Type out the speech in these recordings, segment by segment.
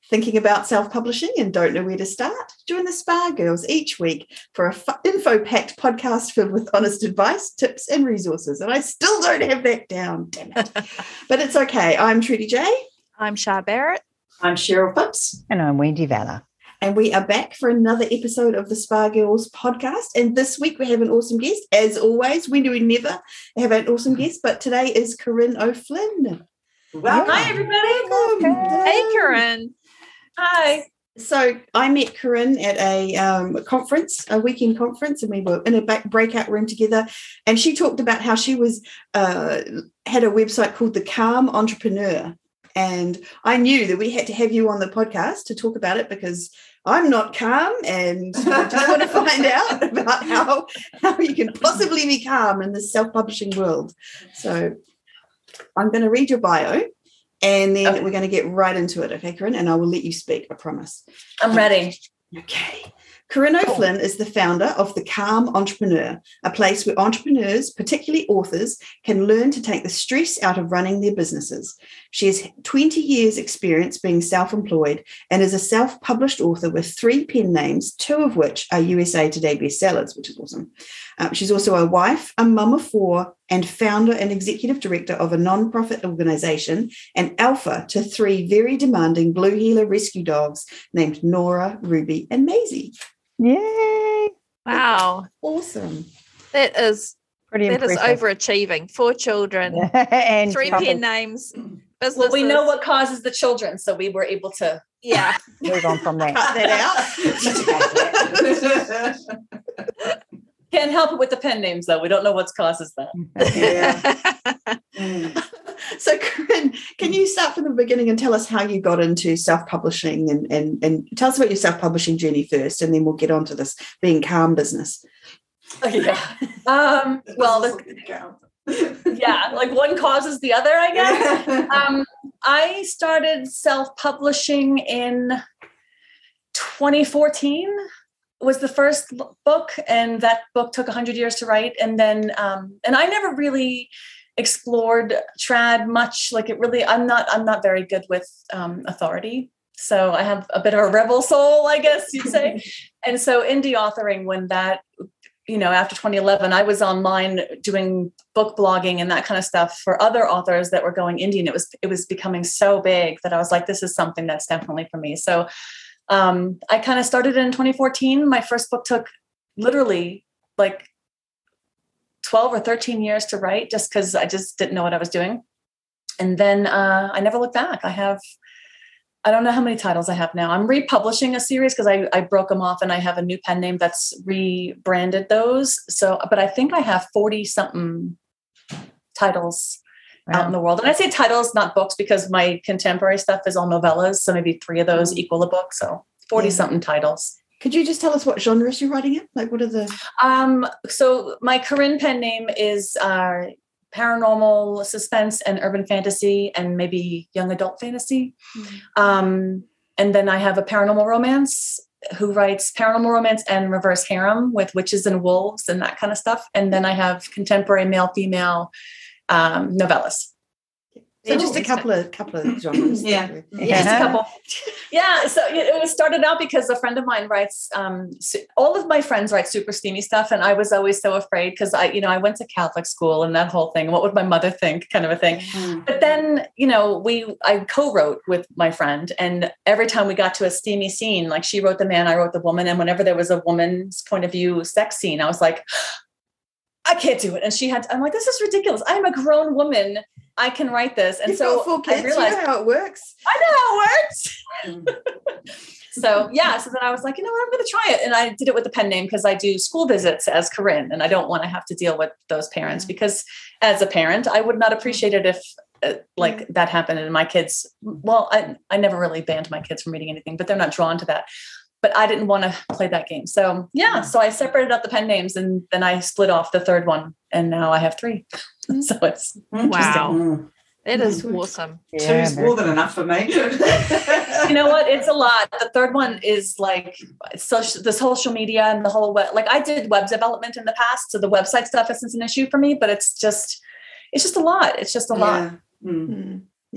Thinking about self-publishing and don't know where to start? Join the Spa Girls each week for a info-packed podcast filled with honest advice, tips, and resources. And I still don't have that down, damn it. But it's okay. I'm Trudy J. I'm Shar Barrett. I'm Cheryl Phipps. And I'm Wendy Valla. And we are back for another episode of the Spa Girls podcast. And this week we have an awesome guest. As always, when do we never have an awesome guest? But today is Corinne O'Flynn. Welcome. Hi, everybody. Welcome. Hey, Corinne. Hi. So I met Corinne at a conference, a weekend conference, and we were in a breakout room together. And she talked about how she was had a website called The Calm Entrepreneur. And I knew that we had to have you on the podcast to talk about it because I'm not calm, and I just want to find out about how you can possibly be calm in this self-publishing world. So I'm going to read your bio, and then we're going to get right into it, okay, Corinne? And I will let you speak, I promise. I'm ready. Okay. Corinne O'Flynn is the founder of The Calm Entrepreneur, a place where entrepreneurs, particularly authors, can learn to take the stress out of running their businesses. She has 20 years' experience being self-employed and is a self-published author with 3 pen names, 2 of which are USA Today bestsellers, which is awesome. She's also a wife, a mum of 4, and founder and executive director of a nonprofit organization, and alpha to 3 very demanding blue heeler rescue dogs named Nora, Ruby, and Maisie. Yay! Wow. Awesome. That is Pretty that is impressive. overachieving. 4 children, And 3 couple- pen names, businesses. Well, we know what causes the children, so we were able to Yeah. Move on from that. Cut that out. Can't help it with the pen names, though. We don't know what causes that. Yeah. So, Corinne, can you start from the beginning and tell us how you got into self-publishing and tell us about your self-publishing journey first, and then we'll get on to this being calm business. Yeah. Yeah, like one causes the other, I guess. I started self-publishing in 2014. Was the first book, and that book took 100 years to write. And then, and I never really explored trad much. Like I'm not very good with authority. So I have a bit of a rebel soul, I guess you'd say. And so indie authoring, when that, after 2011, I was online doing book blogging and that kind of stuff for other authors that were going indie. And it was becoming so big that I was like, this is something that's definitely for me. So I kind of started in 2014. My first book took literally like 12 or 13 years to write, just because I just didn't know what I was doing. And then I never looked back. I don't know how many titles I have now. I'm republishing a series because I broke them off, and I have a new pen name that's rebranded those. So, but I think I have 40 something titles out in the world. And I say titles, not books, because my contemporary stuff is all novellas. So maybe 3 of those equal a book. So 40 something titles. Could you just tell us what genres you're writing in? Like, what are the... So my Corinne pen name is paranormal, suspense, and urban fantasy, and maybe young adult fantasy. And then I have a paranormal romance who writes paranormal romance and reverse harem with witches and wolves and that kind of stuff. And then I have contemporary male, female novellas. So just a couple of genres. Yeah. Just a couple. Yeah. So it started out because a friend of mine writes, all of my friends write super steamy stuff. And I was always so afraid because I went to Catholic school and that whole thing. What would my mother think, kind of a thing. But then, I co-wrote with my friend, and every time we got to a steamy scene, like she wrote the man, I wrote the woman. And whenever there was a woman's point of view sex scene, I was like, I can't do it. And I'm like, this is ridiculous. I'm a grown woman. I can write this. And so I realized, you know how it works. I know how it works. So then I was like, you know what, I'm going to try it. And I did it with the pen name because I do school visits as Corinne, and I don't want to have to deal with those parents, because as a parent, I would not appreciate it if that happened. And my kids, well, I never really banned my kids from reading anything, but they're not drawn to that. But I didn't want to play that game. So so I separated out the pen names, and then I split off the third one, and now I have 3. So it's interesting. Wow. It is awesome. Yeah, 2's more than enough for me. You know what? It's a lot. The third one is like the social media and the whole web. Like I did web development in the past, so the website stuff isn't an issue for me. But it's just a lot. It's just a lot. Yeah.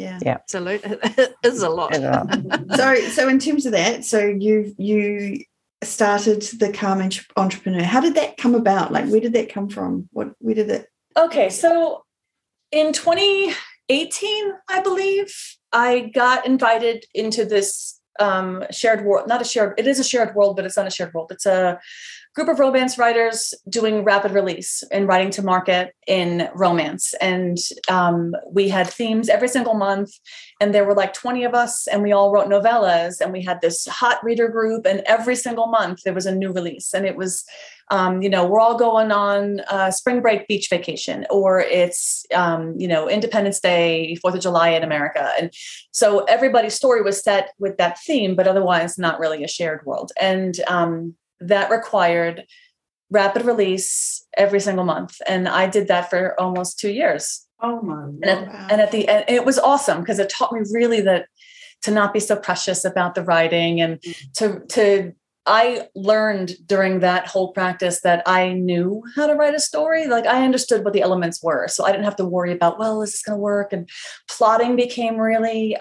Yeah. Absolutely. It is a lot. So in terms of that, so you started the Calm Entrepreneur. How did that come about? Like, where did that come from? Where did it? Okay, so in 2018, I believe, I got invited into this shared world. It is a shared world, but it's not a shared world. It's a group of romance writers doing rapid release and writing to market in romance. And we had themes every single month. And there were like 20 of us, and we all wrote novellas. And we had this hot reader group. And every single month there was a new release. And it was, we're all going on spring break beach vacation, or it's, Independence Day, 4th of July in America. And so everybody's story was set with that theme, but otherwise not really a shared world. And that required rapid release every single month. And I did that for almost 2 years. Oh my And at the end, it was awesome because it taught me really that to not be so precious about the writing, and I learned during that whole practice that I knew how to write a story. Like, I understood what the elements were. So I didn't have to worry about, well, is this going to work? And plotting became really,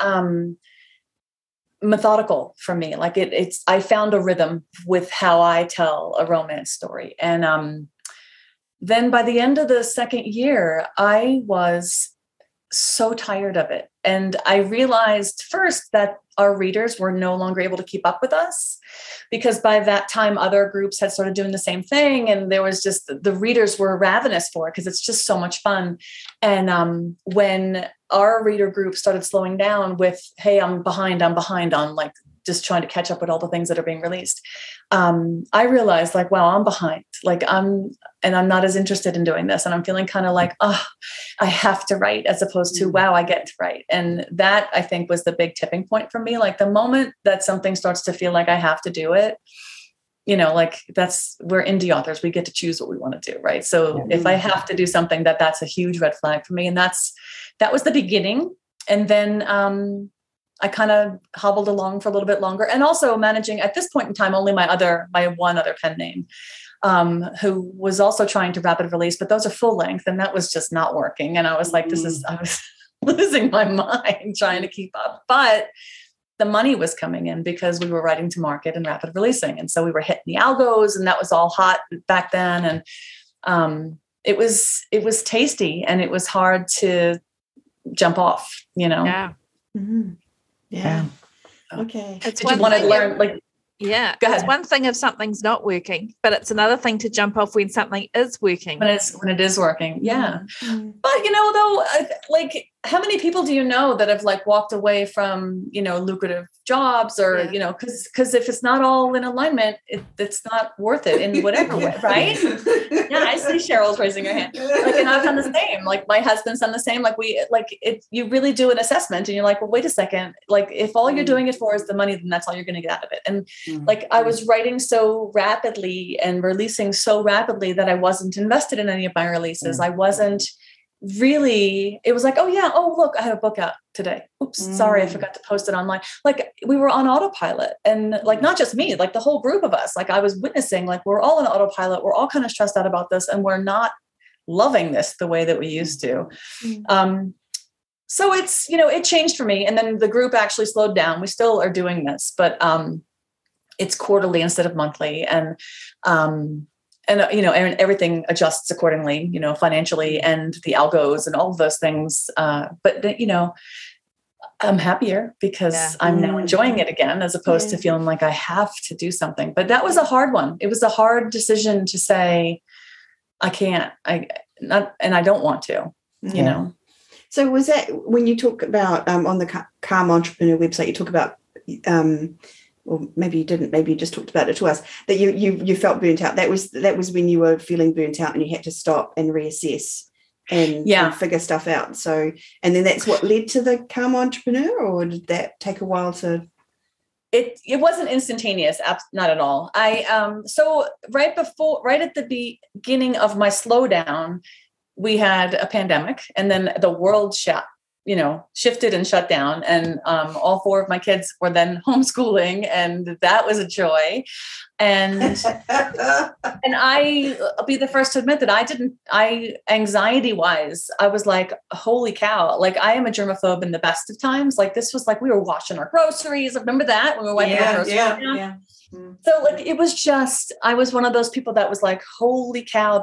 methodical for me. Like I found a rhythm with how I tell a romance story. And then by the end of the second year, I was so tired of it. And I realized first that our readers were no longer able to keep up with us, because by that time, other groups had started doing the same thing. And there was just, the readers were ravenous for it because it's just so much fun. And when our reader group started slowing down with, hey, I'm behind on like just trying to catch up with all the things that are being released. I realized like, wow, I'm behind. Like I'm not as interested in doing this. And I'm feeling kind of like, oh, I have to write, as opposed to, wow, I get to write. And that, I think, was the big tipping point for me. Like the moment that something starts to feel like I have to do it, like we're indie authors. We get to choose what we want to do. Right. So if I have to do something, that's a huge red flag for me. And that was the beginning. And then, I kind of hobbled along for a little bit longer, and also managing at this point in time, only my one other pen name, who was also trying to rapid release, but those are full length, and that was just not working. And I was like, I was losing my mind trying to keep up, but the money was coming in because we were writing to market and rapid releasing. And so we were hitting the algos, and that was all hot back then. And it was tasty, and it was hard to jump off, Yeah. Mm-hmm. Yeah. Okay. Did you want to learn? Like, yeah. Go ahead. It's one thing if something's not working, but it's another thing to jump off when something is working. When it is working. Yeah. Mm-hmm. But, though, like, how many people do you know that have like walked away from, lucrative jobs or, because if it's not all in alignment, it's not worth it in whatever way, right? Yeah, I see Cheryl's raising her hand. Like, and I've done the same. Like, my husband's done the same. Like, you really do an assessment, and you're like, well, wait a second. Like, if all you're doing it for is the money, then that's all you're going to get out of it. And like, I was writing so rapidly and releasing so rapidly that I wasn't invested in any of my releases. I wasn't really, it was like, oh, look, I have a book out today. Oops, sorry, I forgot to post it online. Like, we were on autopilot, and like, not just me, like the whole group of us, like I was witnessing, like we're all on autopilot. We're all kind of stressed out about this, and we're not loving this the way that we used to. So it's, it changed for me. And then the group actually slowed down. We still are doing this, but it's quarterly instead of monthly. And everything adjusts accordingly, financially, and the algos and all of those things. But I'm happier because I'm now enjoying it again, as opposed to feeling like I have to do something. But that was a hard one. It was a hard decision to say, I can't, and I don't want to, So was that when you talk about on the Calm Entrepreneur website, you talk about, or maybe you didn't, maybe you just talked about it to us, that you felt burnt out. That was when you were feeling burnt out and you had to stop and reassess and figure stuff out. So, and then that's what led to the Calm Entrepreneur, or did that take a while to? It wasn't instantaneous, not at all. So right at the beginning of my slowdown, we had a pandemic, and then the world shut shifted and shut down. And all 4 of my kids were then homeschooling, and that was a joy. And I'll be the first to admit that anxiety wise, I was like, holy cow, like I am a germaphobe in the best of times. Like this was like, we were washing our groceries. Remember that when we were wiping our groceries down? Yeah. So like, it was just, I was one of those people that was like, holy cow,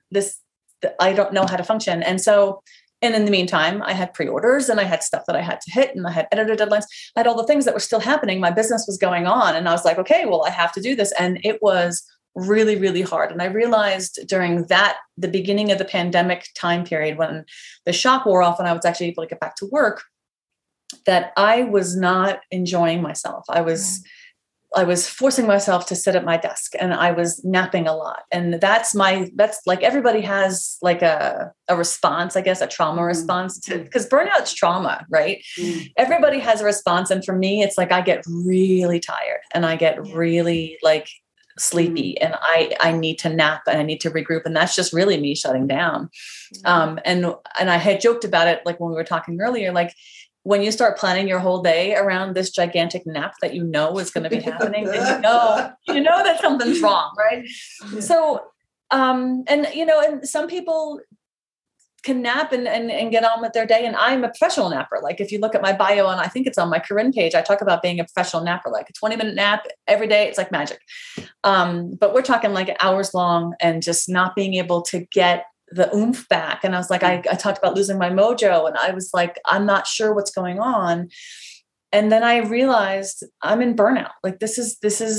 I don't know how to function. And in the meantime, I had pre-orders and I had stuff that I had to hit, and I had editor deadlines. I had all the things that were still happening. My business was going on, and I was like, okay, well, I have to do this. And it was really, really hard. And I realized during the beginning of the pandemic time period, when the shock wore off and I was actually able to get back to work, that I was not enjoying myself. I was forcing myself to sit at my desk, and I was napping a lot. And that's like, everybody has like a response, I guess, a trauma response to, because burnout's trauma, right? Everybody has a response. And for me, it's like, I get really tired and I get really like sleepy, and I need to nap and I need to regroup. And that's just really me shutting down. And I had joked about it, like when we were talking earlier, like, when you start planning your whole day around this gigantic nap that you know is going to be happening, then you know that something's wrong, right? Yeah. So, and some people can nap and get on with their day. And I'm a professional napper. Like if you look at my bio, and I think it's on my Corinne page, I talk about being a professional napper, like a 20-minute nap every day. It's like magic. But we're talking like hours long, and just not being able to get the oomph back. And I was like, I talked about losing my mojo, and I was like, I'm not sure what's going on. And then I realized I'm in burnout. Like this is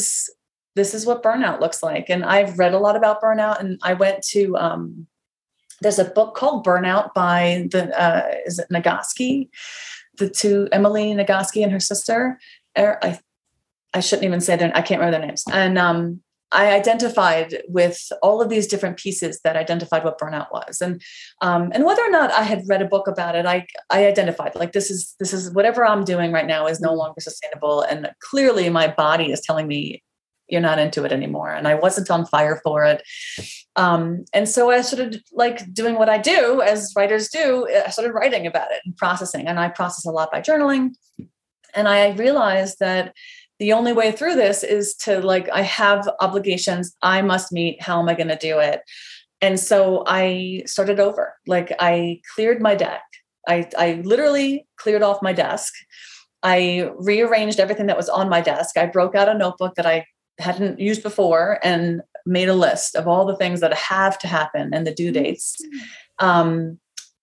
what burnout looks like. And I've read a lot about burnout, and I went to, there's a book called Burnout by is it Nagoski? Emily Nagoski and her sister. I shouldn't even say I can't remember their names. And, I identified with all of these different pieces that identified what burnout was. And whether or not I had read a book about it, I identified like, this is whatever I'm doing right now is no longer sustainable. And clearly my body is telling me you're not into it anymore. And I wasn't on fire for it. And so I started like doing what I do as writers do. I started writing about it and processing, and I process a lot by journaling. And I realized that the only way through this is to like, I have obligations I must meet. How am I going to do it? And so I started over. Like I cleared my deck. I literally cleared off my desk. I rearranged everything that was on my desk. I broke out a notebook that I hadn't used before and made a list of all the things that have to happen and the due dates. And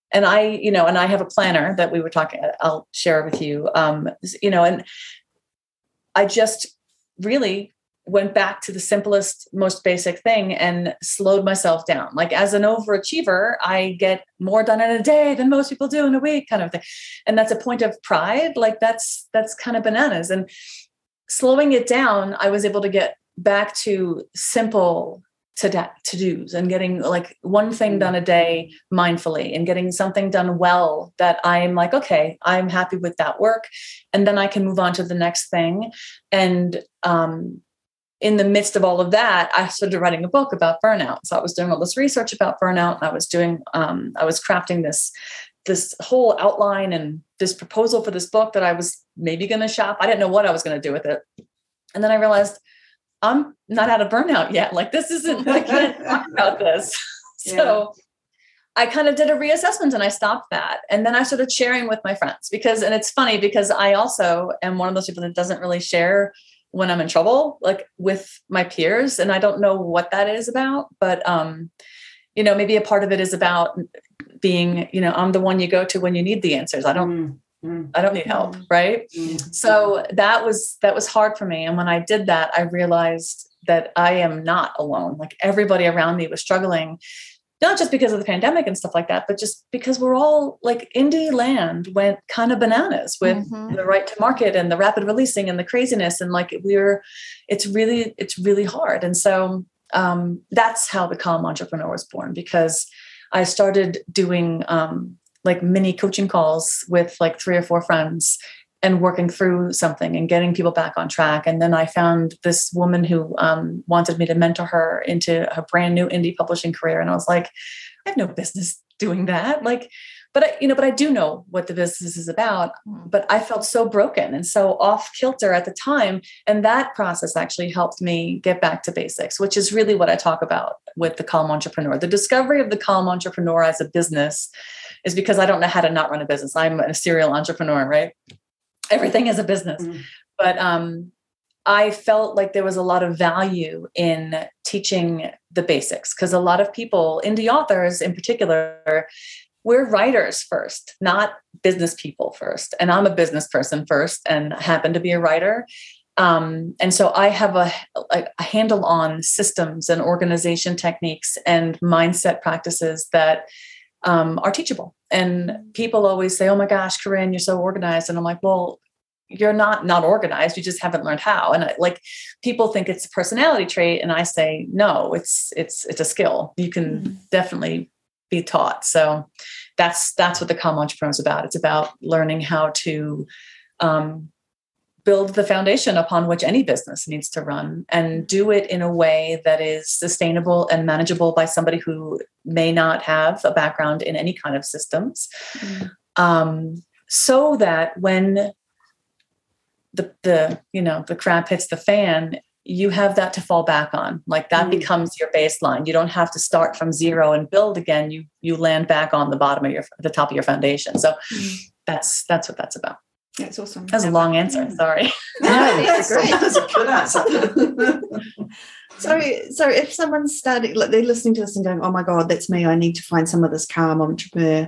I have a planner that we were talking, I'll share with you, and I just really went back to the simplest, most basic thing and slowed myself down. Like as an overachiever, I get more done in a day than most people do in a week kind of thing. And that's a point of pride. Like that's kind of bananas. And slowing it down, I was able to get back to simple to-dos and getting like one thing done a day mindfully and getting something done well that I'm like, okay, I'm happy with that work. And then I can move on to the next thing. And in the midst of all of that, I started writing a book about burnout. So I was doing all this research about burnout, and I was crafting this whole outline and this proposal for this book that I was maybe going to shop. I didn't know what I was going to do with it. And then I realized I'm not out of burnout yet. Like I can't talk about this. So I kind of did a reassessment and I stopped that. And then I started sharing with my friends and it's funny because I also am one of those people that doesn't really share when I'm in trouble, like with my peers. And I don't know what that is about, but, maybe a part of it is about being, I'm the one you go to when you need the answers. I don't need help. Right. So that was hard for me. And when I did that, I realized that I am not alone. Like everybody around me was struggling, not just because of the pandemic and stuff like that, but just because we're all like indie land went kind of bananas with the right to market and the rapid releasing and the craziness. And like it's really hard. And so that's how the Calm Entrepreneur was born, because I started doing like mini coaching calls with like 3 or 4 friends and working through something and getting people back on track. And then I found this woman who wanted me to mentor her into a brand new indie publishing career. And I was like, I have no business doing that. Like, but I do know what the business is about. But I felt so broken and so off kilter at the time. And that process actually helped me get back to basics, which is really what I talk about with the Calm Entrepreneur. The discovery of the Calm Entrepreneur as a business is because I don't know how to not run a business. I'm a serial entrepreneur, right? Everything is a business. But I felt like there was a lot of value in teaching the basics, because a lot of people, indie authors in particular, we're writers first, not business people first. And I'm a business person first and happen to be a writer. And so I have a handle on systems and organization techniques and mindset practices that are teachable. And people always say, oh my gosh, Corinne, you're so organized. And I'm like, well, you're not organized. You just haven't learned how. And people think it's a personality trait. And I say, no, it's a skill. You can definitely be taught. So that's what the Calm Entrepreneur is about. It's about learning how to build the foundation upon which any business needs to run, and do it in a way that is sustainable and manageable by somebody who may not have a background in any kind of systems. So that when the crap hits the fan, you have that to fall back on. Like that becomes your baseline. You don't have to start from zero and build again. You land back on the bottom of the top of your foundation. So that's what that's about. That's awesome. That's a long answer. Sorry. No, that's great. That's a good answer. So if someone's starting, like they're listening to this and going, oh my God, that's me. I need to find some of this Calm Entrepreneur.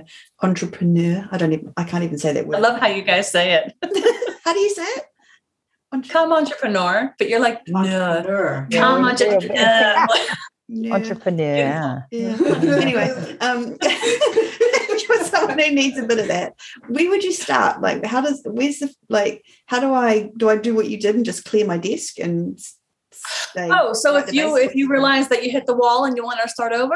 I can't even say that word. I love how you guys say it. How do you say it? Calm Entrepreneur, but you're like, entrepreneur. Calm Entrepreneur. Entrepreneur. Yeah. Anyway, for someone who needs a bit of that, where would you start? Like, how do I do what you did and just clear my desk and stay? Oh, so if you realize that you hit the wall and you want to start over,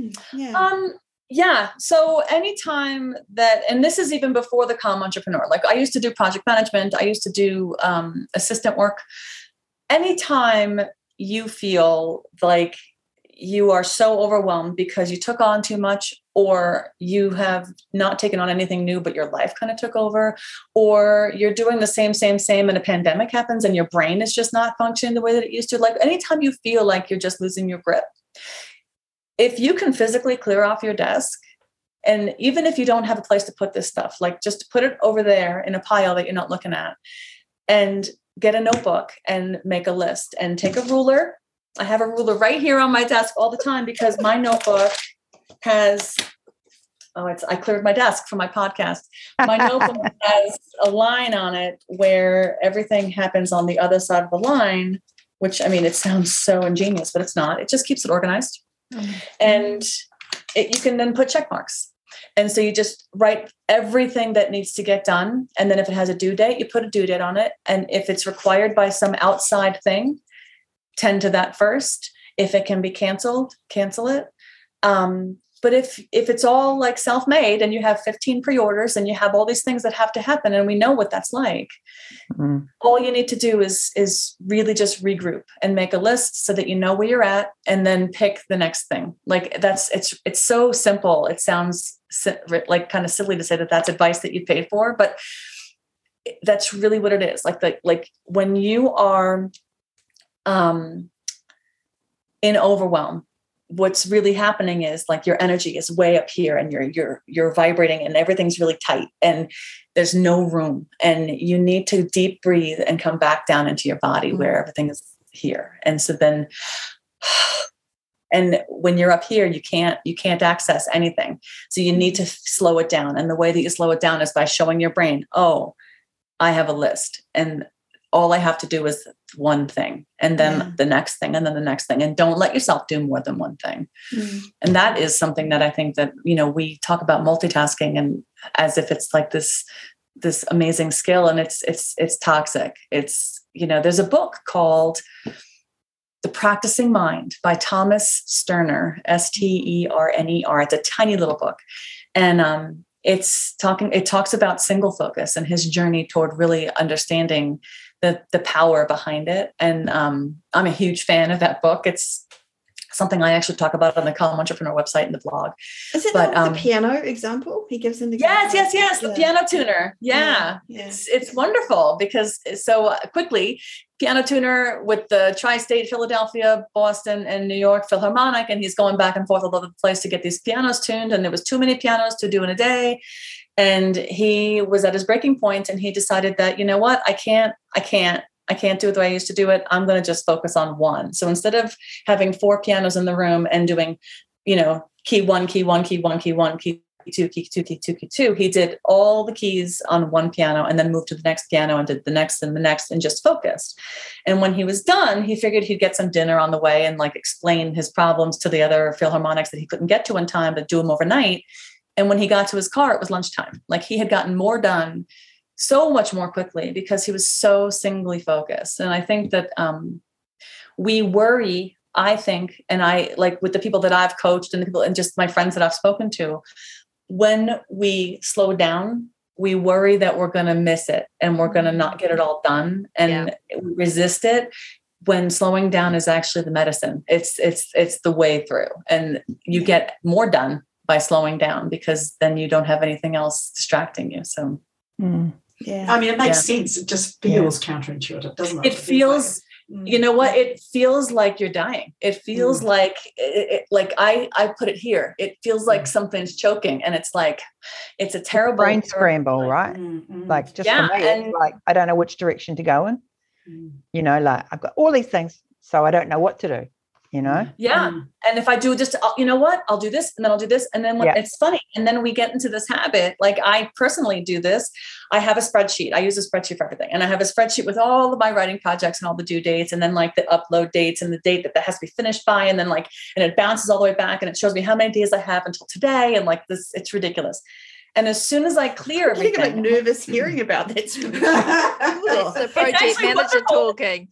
yeah. So anytime and this is even before the Calm Entrepreneur, like I used to do project management, I used to do assistant work. Anytime you feel like you are so overwhelmed because you took on too much, or you have not taken on anything new, but your life kind of took over, or you're doing the same, and a pandemic happens and your brain is just not functioning the way that it used to. Like anytime you feel like you're just losing your grip, if you can physically clear off your desk, and even if you don't have a place to put this stuff, like just put it over there in a pile that you're not looking at, and get a notebook and make a list and take a ruler. I have a ruler right here on my desk all the time because my notebook has, I cleared my desk for my podcast. My notebook has a line on it where everything happens on the other side of the line, which, I mean, it sounds so ingenious, but it's not. It just keeps it organized. And you can then put check marks. And so you just write everything that needs to get done. And then if it has a due date, you put a due date on it. And if it's required by some outside thing, tend to that first. If it can be canceled, cancel it. But if it's all like self-made and you have 15 pre-orders and you have all these things that have to happen, and we know what that's like, all you need to do is really just regroup and make a list so that you know where you're at, and then pick the next thing. Like it's so simple. It sounds like kind of silly to say that that's advice that you paid for, but that's really what it is. Like when you are in overwhelm, what's really happening is like your energy is way up here and you're vibrating and everything's really tight and there's no room, and you need to deep breathe and come back down into your body where everything is here. And so then, and when you're up here, you can't access anything. So you need to slow it down. And the way that you slow it down is by showing your brain, oh, I have a list, and all I have to do is one thing, and then the next thing, and then the next thing. And don't let yourself do more than one thing. And that is something that I think that, we talk about multitasking and as if it's like this amazing skill, and it's toxic. It's, there's a book called The Practicing Mind by Thomas Sterner, Sterner. It's a tiny little book. And, it talks about single focus and his journey toward really understanding the power behind it. And I'm a huge fan of that book. It's something I actually talk about on the Calm Entrepreneur website and the blog. Is it the piano example? He gives an example. Yes. The piano tuner. Yeah. It's wonderful because so quickly, piano tuner with the tri-state, Philadelphia, Boston, and New York Philharmonic. And he's going back and forth all over the place to get these pianos tuned. And there was too many pianos to do in a day. And he was at his breaking point and he decided that, you know what, I can't do it the way I used to do it. I'm going to just focus on one. So instead of having 4 pianos in the room and doing, key 1, key 1, key 1, key 1, key 2, key 2, key 2, key 2, he did all the keys on one piano and then moved to the next piano and did the next and the next and just focused. And when he was done, he figured he'd get some dinner on the way and like explain his problems to the other Philharmonics that he couldn't get to in time, but do them overnight. And when he got to his car, it was lunchtime. Like he had gotten more done so much more quickly because he was so singly focused. And I think that we worry, and I like with the people that I've coached and the people and just my friends that I've spoken to, when we slow down, we worry that we're going to miss it and we're going to not get it all done and we resist it when slowing down is actually the medicine. It's the way through and you get more done by slowing down because then you don't have anything else distracting you. So yeah, I mean, it makes sense. It just feels counterintuitive, doesn't it? It feels, you know what? It feels like you're dying. It feels like, like I put it here. It feels like something's choking, and it's like, it's a terrible brain scramble, right? Like just for me, it's like I don't know which direction to go in. Like I've got all these things, so I don't know what to do. Yeah. And if I do just, you know what, I'll do this and then I'll do this. And then it's funny. And then we get into this habit. Like I personally do this. I have a spreadsheet. I use a spreadsheet for everything. And I have a spreadsheet with all of my writing projects and all the due dates. And then like the upload dates and the date that has to be finished by. And then and it bounces all the way back and it shows me how many days I have until today. And like this, it's ridiculous. And as soon as I clear everything, I'm nervous hearing about that. It's the project manager talking.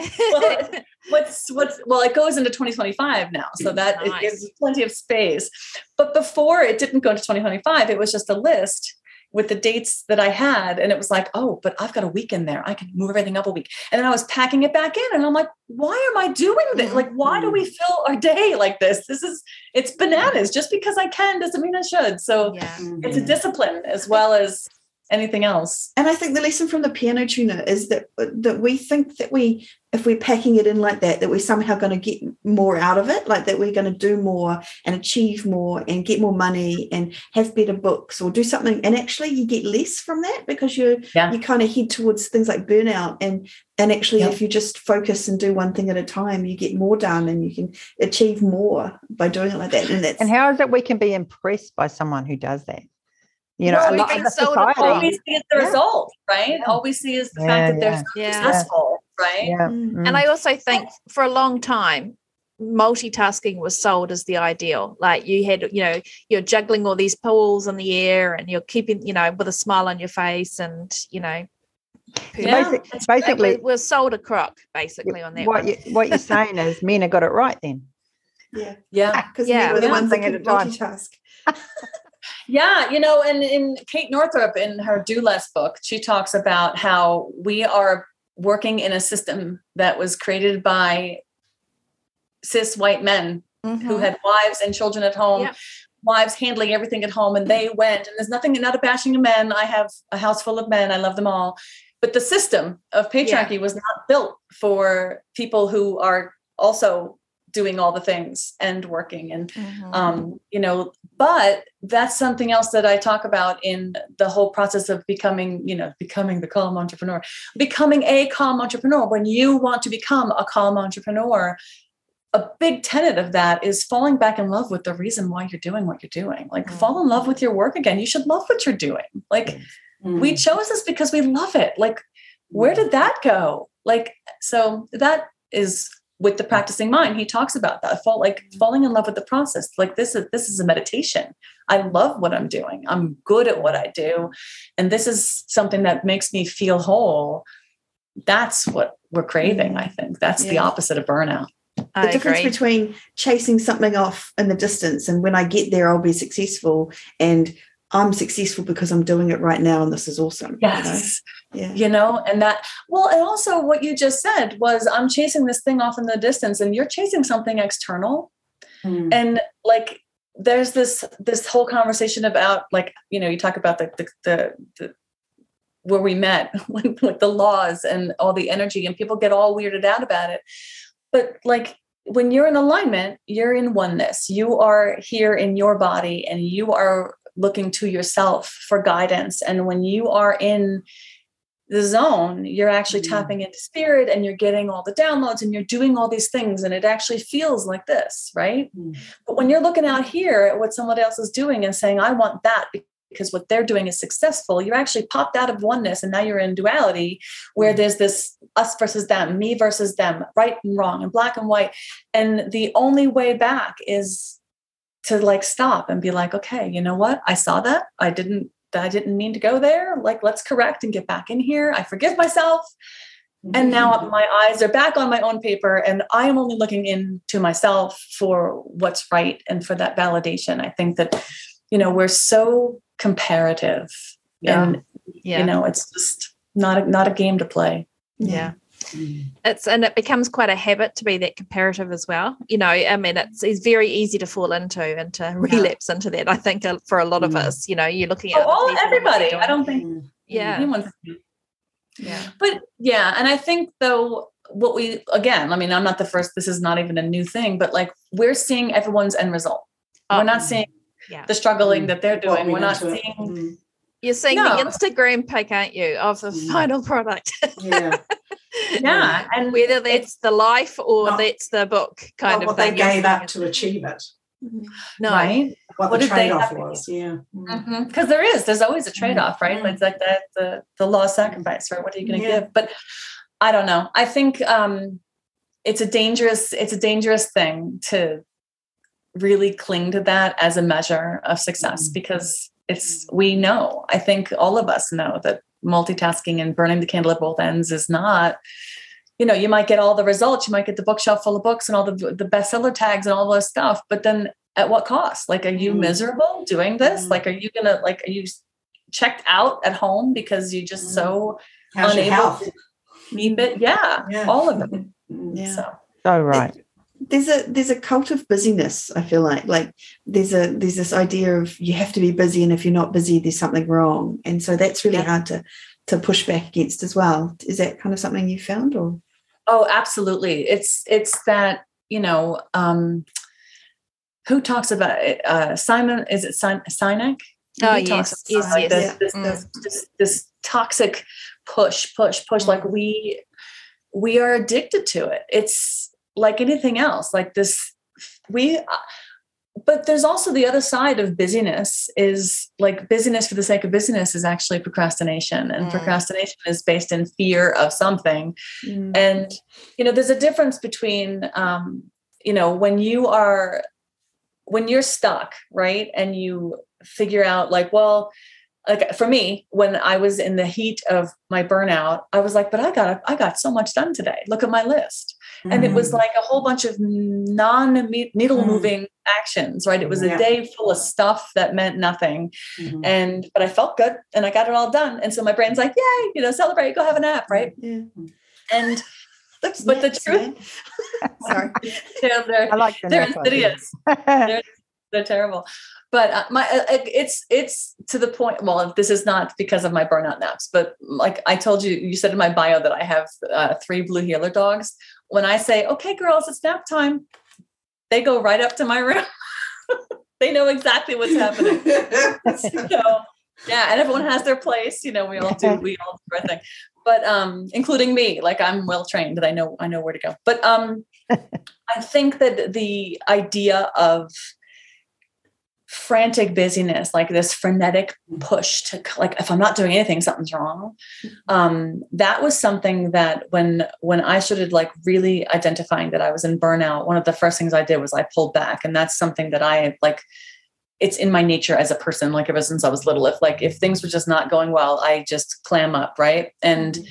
It goes into 2025 now, so that it gives plenty of space. But before it didn't go to 2025, it was just a list with the dates that I had. And it was like, oh, but I've got a week in there. I can move everything up a week. And then I was packing it back in and I'm like, why am I doing this? Like, why do we fill our day like this? It's bananas. Just because I can doesn't mean I should. So it's a discipline as well as anything else. And I think the lesson from the piano tuner is that we think that if we're packing it in like that we're somehow going to get more out of it, like that we're going to do more and achieve more and get more money and have better books or do something. And actually you get less from that because you kind of head towards things like burnout. And actually if you just focus and do one thing at a time, you get more done and you can achieve more by doing it like that. And how is it we can be impressed by someone who does that? A lot of the society. All we see is the result, right? All we see is the fact that they're successful, right? Yeah. And I also think for a long time, multitasking was sold as the ideal. Like you had, you're juggling all these balls in the air and you're keeping, with a smile on your face and, basically we're sold a crock basically on that. What you're saying is men have got it right then. Yeah. Because men were the ones that can multitask. Yeah, and in Kate Northrup, in her Do Less book, she talks about how we are working in a system that was created by cis white men who had wives and children at home, wives handling everything at home, and they went, and there's not a bashing of men. I have a house full of men. I love them all. But the system of patriarchy was not built for people who are also doing all the things and working and, but that's something else that I talk about in the whole process of becoming the calm entrepreneur, becoming a calm entrepreneur. When you want to become a calm entrepreneur, a big tenet of that is falling back in love with the reason why you're doing what you're doing. Like fall in love with your work again. You should love what you're doing. Like we chose this because we love it. Like, where did that go? Like, so that is with the practicing mind. He talks about that. Falling in love with the process. Like this is a meditation. I love what I'm doing. I'm good at what I do. And this is something that makes me feel whole. That's what we're craving. I think that's the opposite of burnout. The difference between chasing something off in the distance and when I get there, I'll be successful, and I'm successful because I'm doing it right now and this is awesome. Yes. And that, and also what you just said was I'm chasing this thing off in the distance and you're chasing something external. And like, there's this whole conversation about, like, you know, you talk about the where we met, like the laws and all the energy, and people get all weirded out about it. But like, when you're in alignment, you're in oneness. You are here in your body, and you are looking to yourself for guidance. And when you are in the zone, you're actually tapping into spirit, and you're getting all the downloads, and you're doing all these things, and it actually feels like this, right? But when you're looking out here at what someone else is doing and saying, I want that because what they're doing is successful, you're actually popped out of oneness, and now you're in duality, where there's this us versus them, me versus them, right and wrong, and black and white. And the only way back is to like stop and be like, okay, you know what? I saw that. I didn't mean to go there. Like, let's correct and get back in here. I forgive myself. And now my eyes are back on my own paper, and I am only looking into myself for what's right and for that validation. I think that, you know, we're so comparative, and you know, it's just not a game to play. Yeah. And it becomes quite a habit to be that comparative as well. You know, I mean, it's very easy to fall into and to relapse into that. I think for a lot of us, you know, you're looking at everybody. I don't think anyone's. Yeah. But yeah, and I think though, what we, again, I mean, I'm not the first. This is not even a new thing, but like, we're seeing everyone's end result. We're not seeing the struggling that they're doing. We're not seeing. You're seeing the Instagram pic, aren't you, of the final product? Yeah, and whether that's the life or that's the book kind of what thing. they gave up to achieve it. No. Right? What the trade-off was, Because there's always a trade-off, right? It's like that, the law of sacrifice, right? What are you going to give? But I don't know. I think it's a dangerous thing to really cling to that as a measure of success, because we know, I think all of us know that multitasking and burning the candle at both ends is not, you know, you might get all the results, you might get the bookshelf full of books and all the bestseller tags and all this stuff, but then at what cost? Like, are you miserable doing this? Like, are you checked out at home because you just so unable to keep it? Yeah, all of it. So right. There's a cult of busyness. I feel like there's this idea of you have to be busy, and if you're not busy, there's something wrong. And so that's really hard to push back against as well. Is that kind of something you found, or? Oh, absolutely. It's that, you know, who talks about it? Simon, is it Sinek? Oh, yes. This toxic push. Like we are addicted to it. It's like anything else, like this, but there's also the other side of busyness, is like busyness for the sake of busyness is actually procrastination, and procrastination is based in fear of something. And, you know, there's a difference between, you know, when you're stuck, right. And you figure out like, well, like for me, when I was in the heat of my burnout, I was like, but I got so much done today. Look at my list. And it was like a whole bunch of non-needle moving actions, right? It was a day full of stuff that meant nothing. But I felt good and I got it all done. And so my brain's like, yay, you know, celebrate, go have a nap, right? And but the truth, sorry, they're insidious. They're terrible. But it's to the point. Well, this is not because of my burnout naps, but like I told you, you said in my bio that I have 3 blue heeler dogs. When I say, "Okay, girls, it's nap time," they go right up to my room. They know exactly what's happening. So yeah, and everyone has their place. You know, we all do our thing. But including me, like I'm well trained, that I know where to go. But I think that the idea of frantic busyness, like this frenetic push to, like, if I'm not doing anything, something's wrong. That was something that when I started like really identifying that I was in burnout, one of the first things I did was I pulled back. And that's something that I like, it's in my nature as a person, like ever since I was little. If things were just not going well, I just clam up. Right. And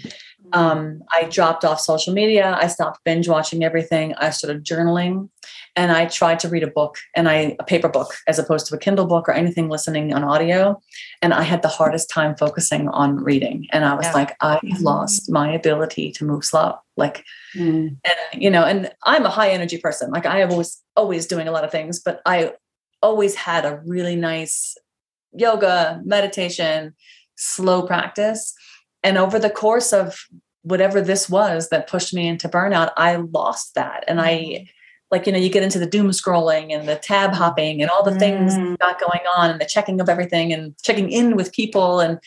I dropped off social media. I stopped binge watching everything. I started journaling, and I tried to read a book, a paper book, as opposed to a Kindle book or anything listening on audio. And I had the hardest time focusing on reading. And I was like, I have lost my ability to move slow. Like, and, and I'm a high energy person. Like I was always doing a lot of things, but I always had a really nice yoga, meditation, slow practice. And over the course of whatever this was that pushed me into burnout, I lost that. And I, you get into the doom scrolling and the tab hopping and all the things got going on and the checking of everything and checking in with people. And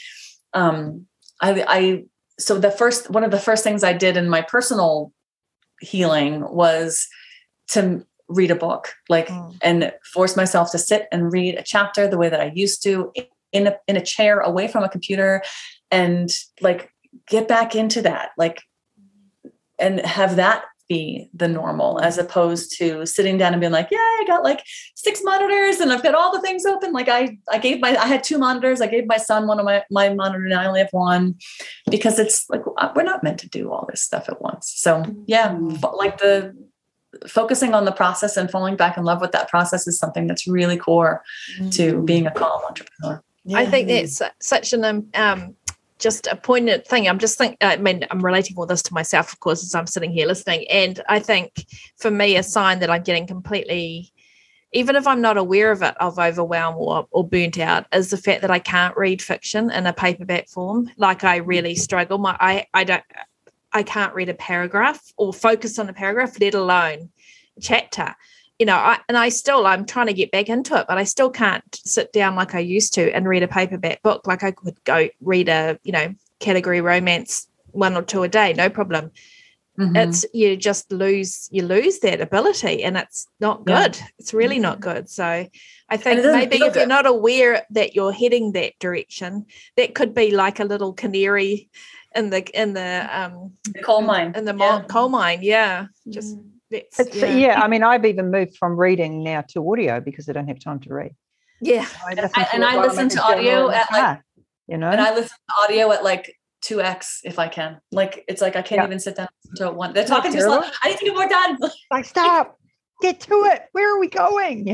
so one of the first things I did in my personal healing was to read a book, and force myself to sit and read a chapter the way that I used to in a chair away from a computer, and get back into that, and have that be the normal, as opposed to sitting down and being like, yeah, I got 6 monitors and I've got all the things open. I had 2 monitors. I gave my son one of my monitor, and I only have one, because it's we're not meant to do all this stuff at once. So the focusing on the process and falling back in love with that process is something that's really core to being a calm entrepreneur. I think that's such an just a poignant thing. I'm relating all this to myself, of course, as I'm sitting here listening. And I think for me, a sign that I'm getting completely, even if I'm not aware of it, of overwhelm or burnt out, is the fact that I can't read fiction in a paperback form. I really struggle. I can't read a paragraph or focus on a paragraph, let alone a chapter. I'm trying to get back into it, but I still can't sit down like I used to and read a paperback book. I could go read a, category romance 1 or 2 a day, no problem. It's, you just lose that ability, and it's not good. It's really not good. So I think maybe if you're not aware that you're heading that direction, that could be like a little canary in the coal mine. In the coal mine, just. I've even moved from reading now to audio because I don't have time to read. I listen to audio at and I listen to audio at 2x if I can. It's I can't even sit down and listen to it one. They're talking too slow. I need to get more done. Stop. Get to it. Where are we going?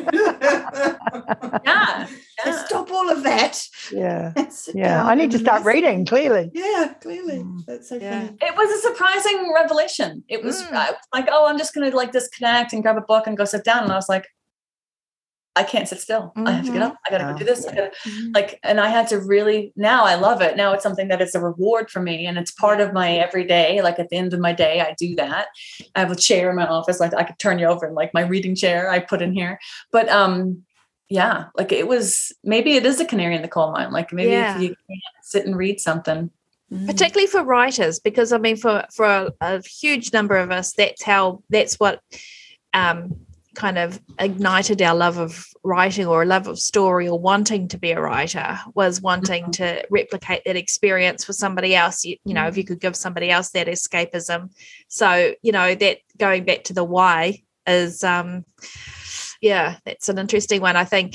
Stop all of that. I need to start reading, clearly. Clearly. That's so funny. It was a surprising revelation. It was I'm just going to disconnect and grab a book and go sit down. And I was like, I can't sit still. I have to get up. I got to go do this. I got to and I had to really, now I love it. Now it's something that is a reward for me, and it's part of my everyday. At the end of my day, I do that. I have a chair in my office. I could turn you over, and my reading chair I put in here. But it was, maybe it is a canary in the coal mine. Maybe if you can't sit and read something. Particularly for writers, because for a huge number of us, that's what kind of ignited our love of writing, or a love of story, or wanting to be a writer, was wanting to replicate that experience for somebody else. If you could give somebody else that escapism. So, that going back to the why is, that's an interesting one. I think,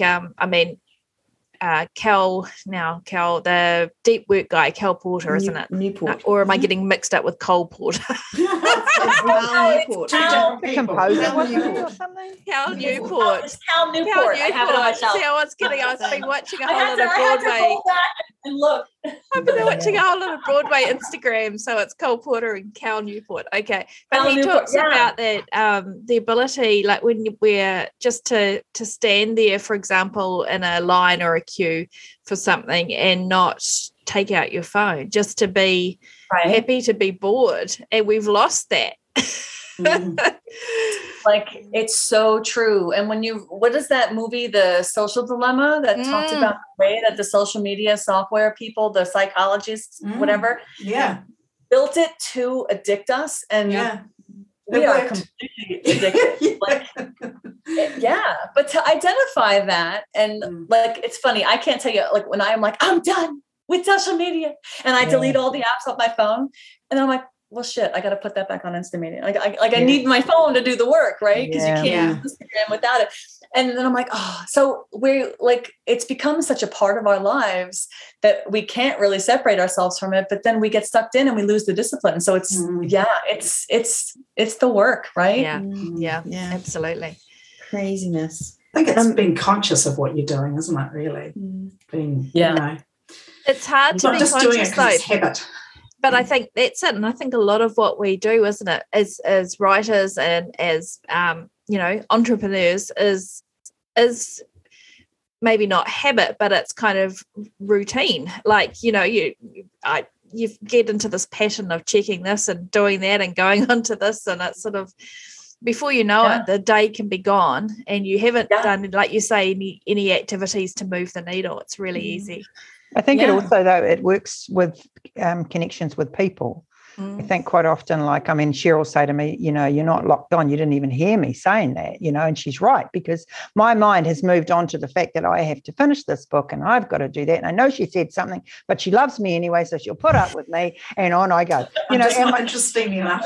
Cal, the deep work guy, Cal Porter, isn't it? Newport. Or am I getting mixed up with Cole Porter? Newport. The composer or something? Cal Newport. It's Cal Newport. I have it on my shelf. See, I was kidding. I've been watching a whole lot of Broadway. And look. I've been watching a whole lot of Broadway Instagram, so it's Cole Porter and Cal Newport. Okay. But he talks about that, the ability, when we're just to stand there, for example, in a line or a queue for something and not take out your phone, just to be happy to be bored. And we've lost that. It's so true. And what is that movie, The Social Dilemma, that talked about the way that the social media software people, the psychologists, whatever, built it to addict us. And we are completely addicted. But to identify that, and it's funny, I can't tell you, when I'm I'm done with social media and I delete all the apps off my phone, and then I'm like, well, shit, I got to put that back on Instagram. I need my phone to do the work, right? Because you can't use Instagram without it. And then I'm like, oh, so we're like, it's become such a part of our lives that we can't really separate ourselves from it, but then we get sucked in and we lose the discipline. So it's, it's the work, right? Yeah, absolutely. Craziness. I think it's being conscious of what you're doing, isn't it, really? Being, you know. It's hard to be just conscious, doing it because it's habit. But I think that's it. And I think a lot of what we do, isn't it, as writers and as, entrepreneurs is maybe not habit, but it's kind of routine. Like, you get into this passion of checking this and doing that and going on to this. And it's sort of, before you know it, the day can be gone and you haven't done, like you say, any activities to move the needle. It's really easy. I think it also, though, it works with connections with people. I think quite often, like, I mean, Cheryl say to me, you're not locked on. You didn't even hear me saying that, and she's right, because my mind has moved on to the fact that I have to finish this book and I've got to do that. And I know she said something, but she loves me anyway, so she'll put up with me, and on I go. Just not interesting enough.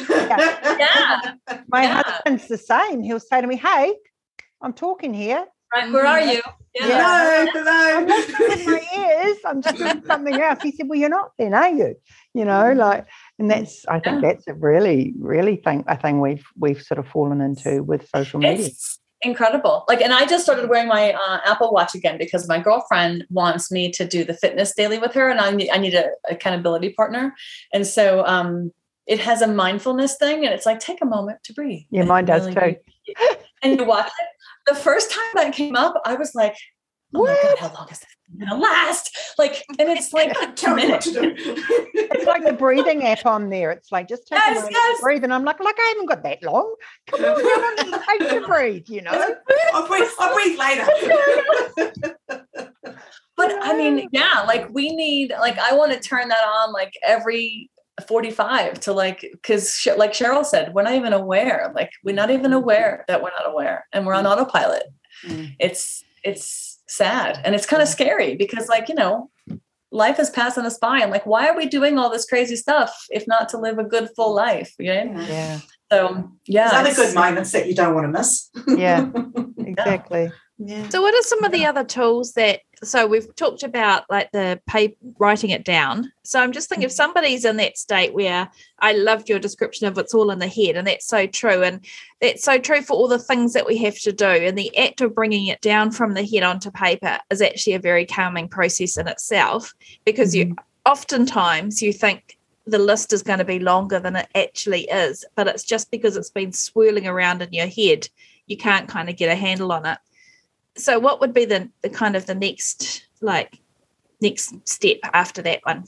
My husband's the same. He'll say to me, hey, I'm talking here. Right, where are you? Hello. I'm not in my ears. I'm just doing something else. He said, well, you're not then, are you? And that's, I think that's a really, really a thing we've sort of fallen into with social media. It's incredible. Like, and I just started wearing my Apple Watch again because my girlfriend wants me to do the fitness daily with her, and I need a accountability partner. And so it has a mindfulness thing, and it's like, take a moment to breathe. Yeah, mine does too. And you watch it. The first time that came up, I was like, oh my God, how long is this going to last? Like, and it's like 2 minutes. It's like the breathing app on there. It's like, just take a moment to breathe. And I'm like, I haven't got that long. Come on, how long does it take to breathe, I'll breathe later. But I mean, like we need, like, I want to turn that on like every 45 to because like Cheryl said, we're not even aware. Like, we're not even aware that we're not aware, and we're on autopilot. It's sad, and it's kind of scary because, like, life is passing us by, and like, why are we doing all this crazy stuff if not to live a good full life? Yeah. So there's other good moments that you don't want to miss. Yeah, exactly. Yeah. So what are some of the other tools so we've talked about like the writing it down. So I'm just thinking if somebody's in that state where, I loved your description of it's all in the head, and that's so true. And that's so true for all the things that we have to do. And the act of bringing it down from the head onto paper is actually a very calming process in itself, because oftentimes you think the list is going to be longer than it actually is, but it's just because it's been swirling around in your head. You can't kind of get a handle on it. So what would be the kind of the next step after that one?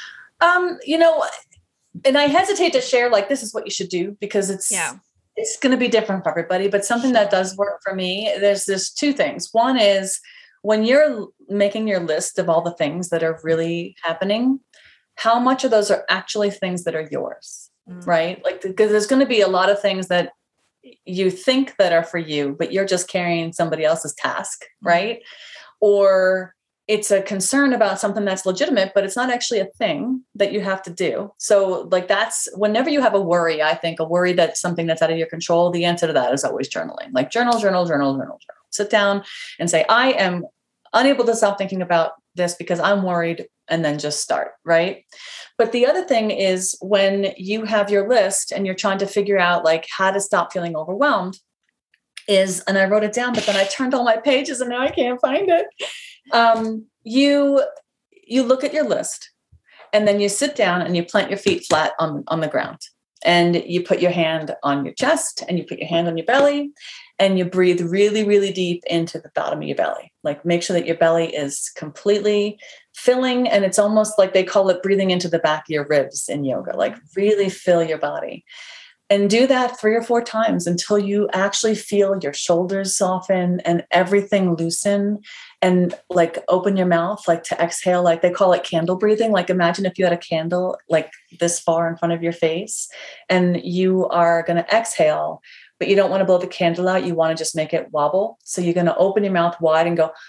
And I hesitate to share, like, this is what you should do, because it's going to be different for everybody, but something that does work for me, there's two things. One is when you're making your list of all the things that are really happening, how much of those are actually things that are yours, right? Like, because there's going to be a lot of things that you think that are for you, but you're just carrying somebody else's task, right? Or it's a concern about something that's legitimate, but it's not actually a thing that you have to do. So like, that's whenever you have a worry, I think a worry that's something that's out of your control, the answer to that is always journaling. Like journal. Sit down and say, I am unable to stop thinking about this because I'm worried, and then just start, right? But the other thing is when you have your list and you're trying to figure out like how to stop feeling overwhelmed and I wrote it down, but then I turned all my pages and now I can't find it. You look at your list, and then you sit down and you plant your feet flat on the ground, and you put your hand on your chest and you put your hand on your belly, and you breathe really, really deep into the bottom of your belly. Like, make sure that your belly is completely filling. And it's almost like they call it breathing into the back of your ribs in yoga, like really fill your body. And do that 3 or 4 times until you actually feel your shoulders soften and everything loosen, and like open your mouth, like to exhale, like they call it candle breathing. Like, imagine if you had a candle like this far in front of your face, and you are going to exhale, but you don't want to blow the candle out. You want to just make it wobble. So you're going to open your mouth wide and go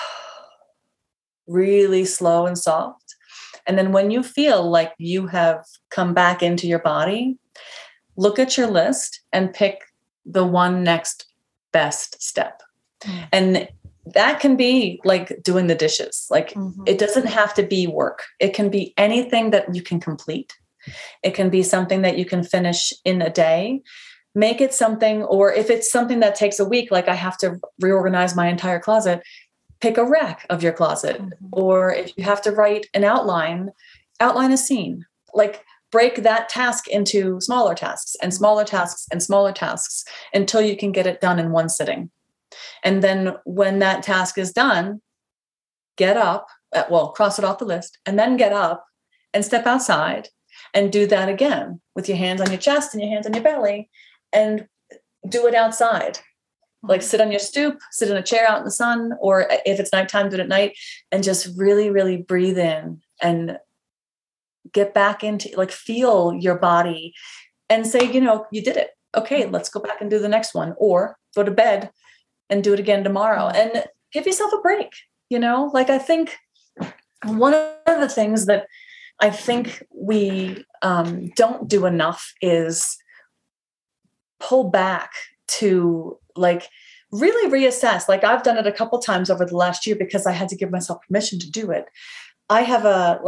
really slow and soft. And then when you feel like you have come back into your body, look at your list and pick the one next best step. And that can be like doing the dishes. Like it doesn't have to be work. It can be anything that you can complete. It can be something that you can finish in a day. Make it something, or if it's something that takes a week, like I have to reorganize my entire closet, pick a rack of your closet. Or if you have to write an outline a scene. Like break that task into smaller tasks and smaller tasks and smaller tasks until you can get it done in one sitting. And then when that task is done, get up, cross it off the list, and then get up and step outside and do that again with your hands on your chest and your hands on your belly, and do it outside. Like sit on your stoop, sit in a chair out in the sun, or if it's nighttime, do it at night, and just really, really breathe in and get back into, like, feel your body and say, you know, you did it. Okay, let's go back and do the next one, or go to bed and do it again tomorrow, and give yourself a break. You know, like, I think one of the things that I think we don't do enough is pull back to, like, really reassess. Like, I've done it a couple times over the last year because I had to give myself permission to do it. I have a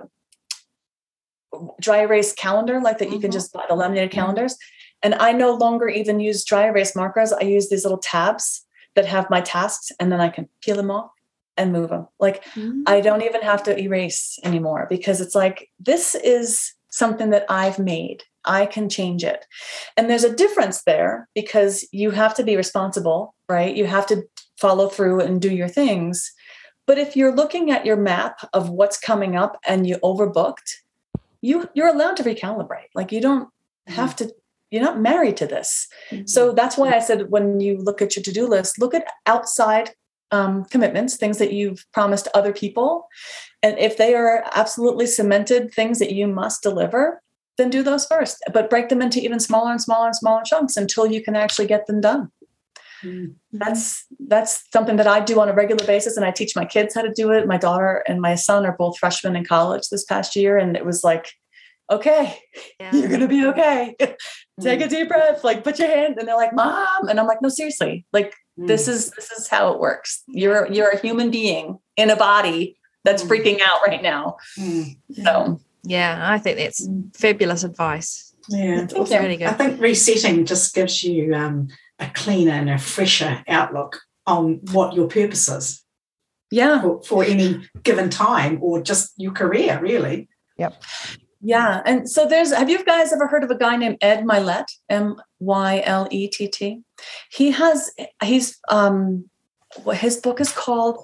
dry erase calendar, like that you can just buy, the laminated calendars. And I no longer even use dry erase markers. I use these little tabs that have my tasks, and then I can peel them off and move them. Like, I don't even have to erase anymore, because it's like, this is something that I've made. I can change it. And there's a difference there, because you have to be responsible, right? You have to follow through and do your things. But if you're looking at your map of what's coming up and you overbooked, you're allowed to recalibrate. Like, you don't have to, you're not married to this. So that's why I said, when you look at your to-do list, look at outside commitments, things that you've promised other people. And if they are absolutely cemented things that you must deliver, then do those first, but break them into even smaller and smaller and smaller chunks until you can actually get them done. That's something that I do on a regular basis. And I teach my kids how to do it. My daughter and my son are both freshmen in college this past year. And it was like, okay, you're going to be okay. Take a deep breath, like, put your hand, and they're like, Mom. And I'm like, no, seriously, like, this is how it works. You're a human being in a body that's freaking out right now. So, yeah, I think that's fabulous advice. Yeah, it's really good. I think resetting just gives you a cleaner and a fresher outlook on what your purpose is. Yeah. For any given time, or just your career, really. Yep. Yeah. And so have you guys ever heard of a guy named Ed Mylett, Mylett? His book is called,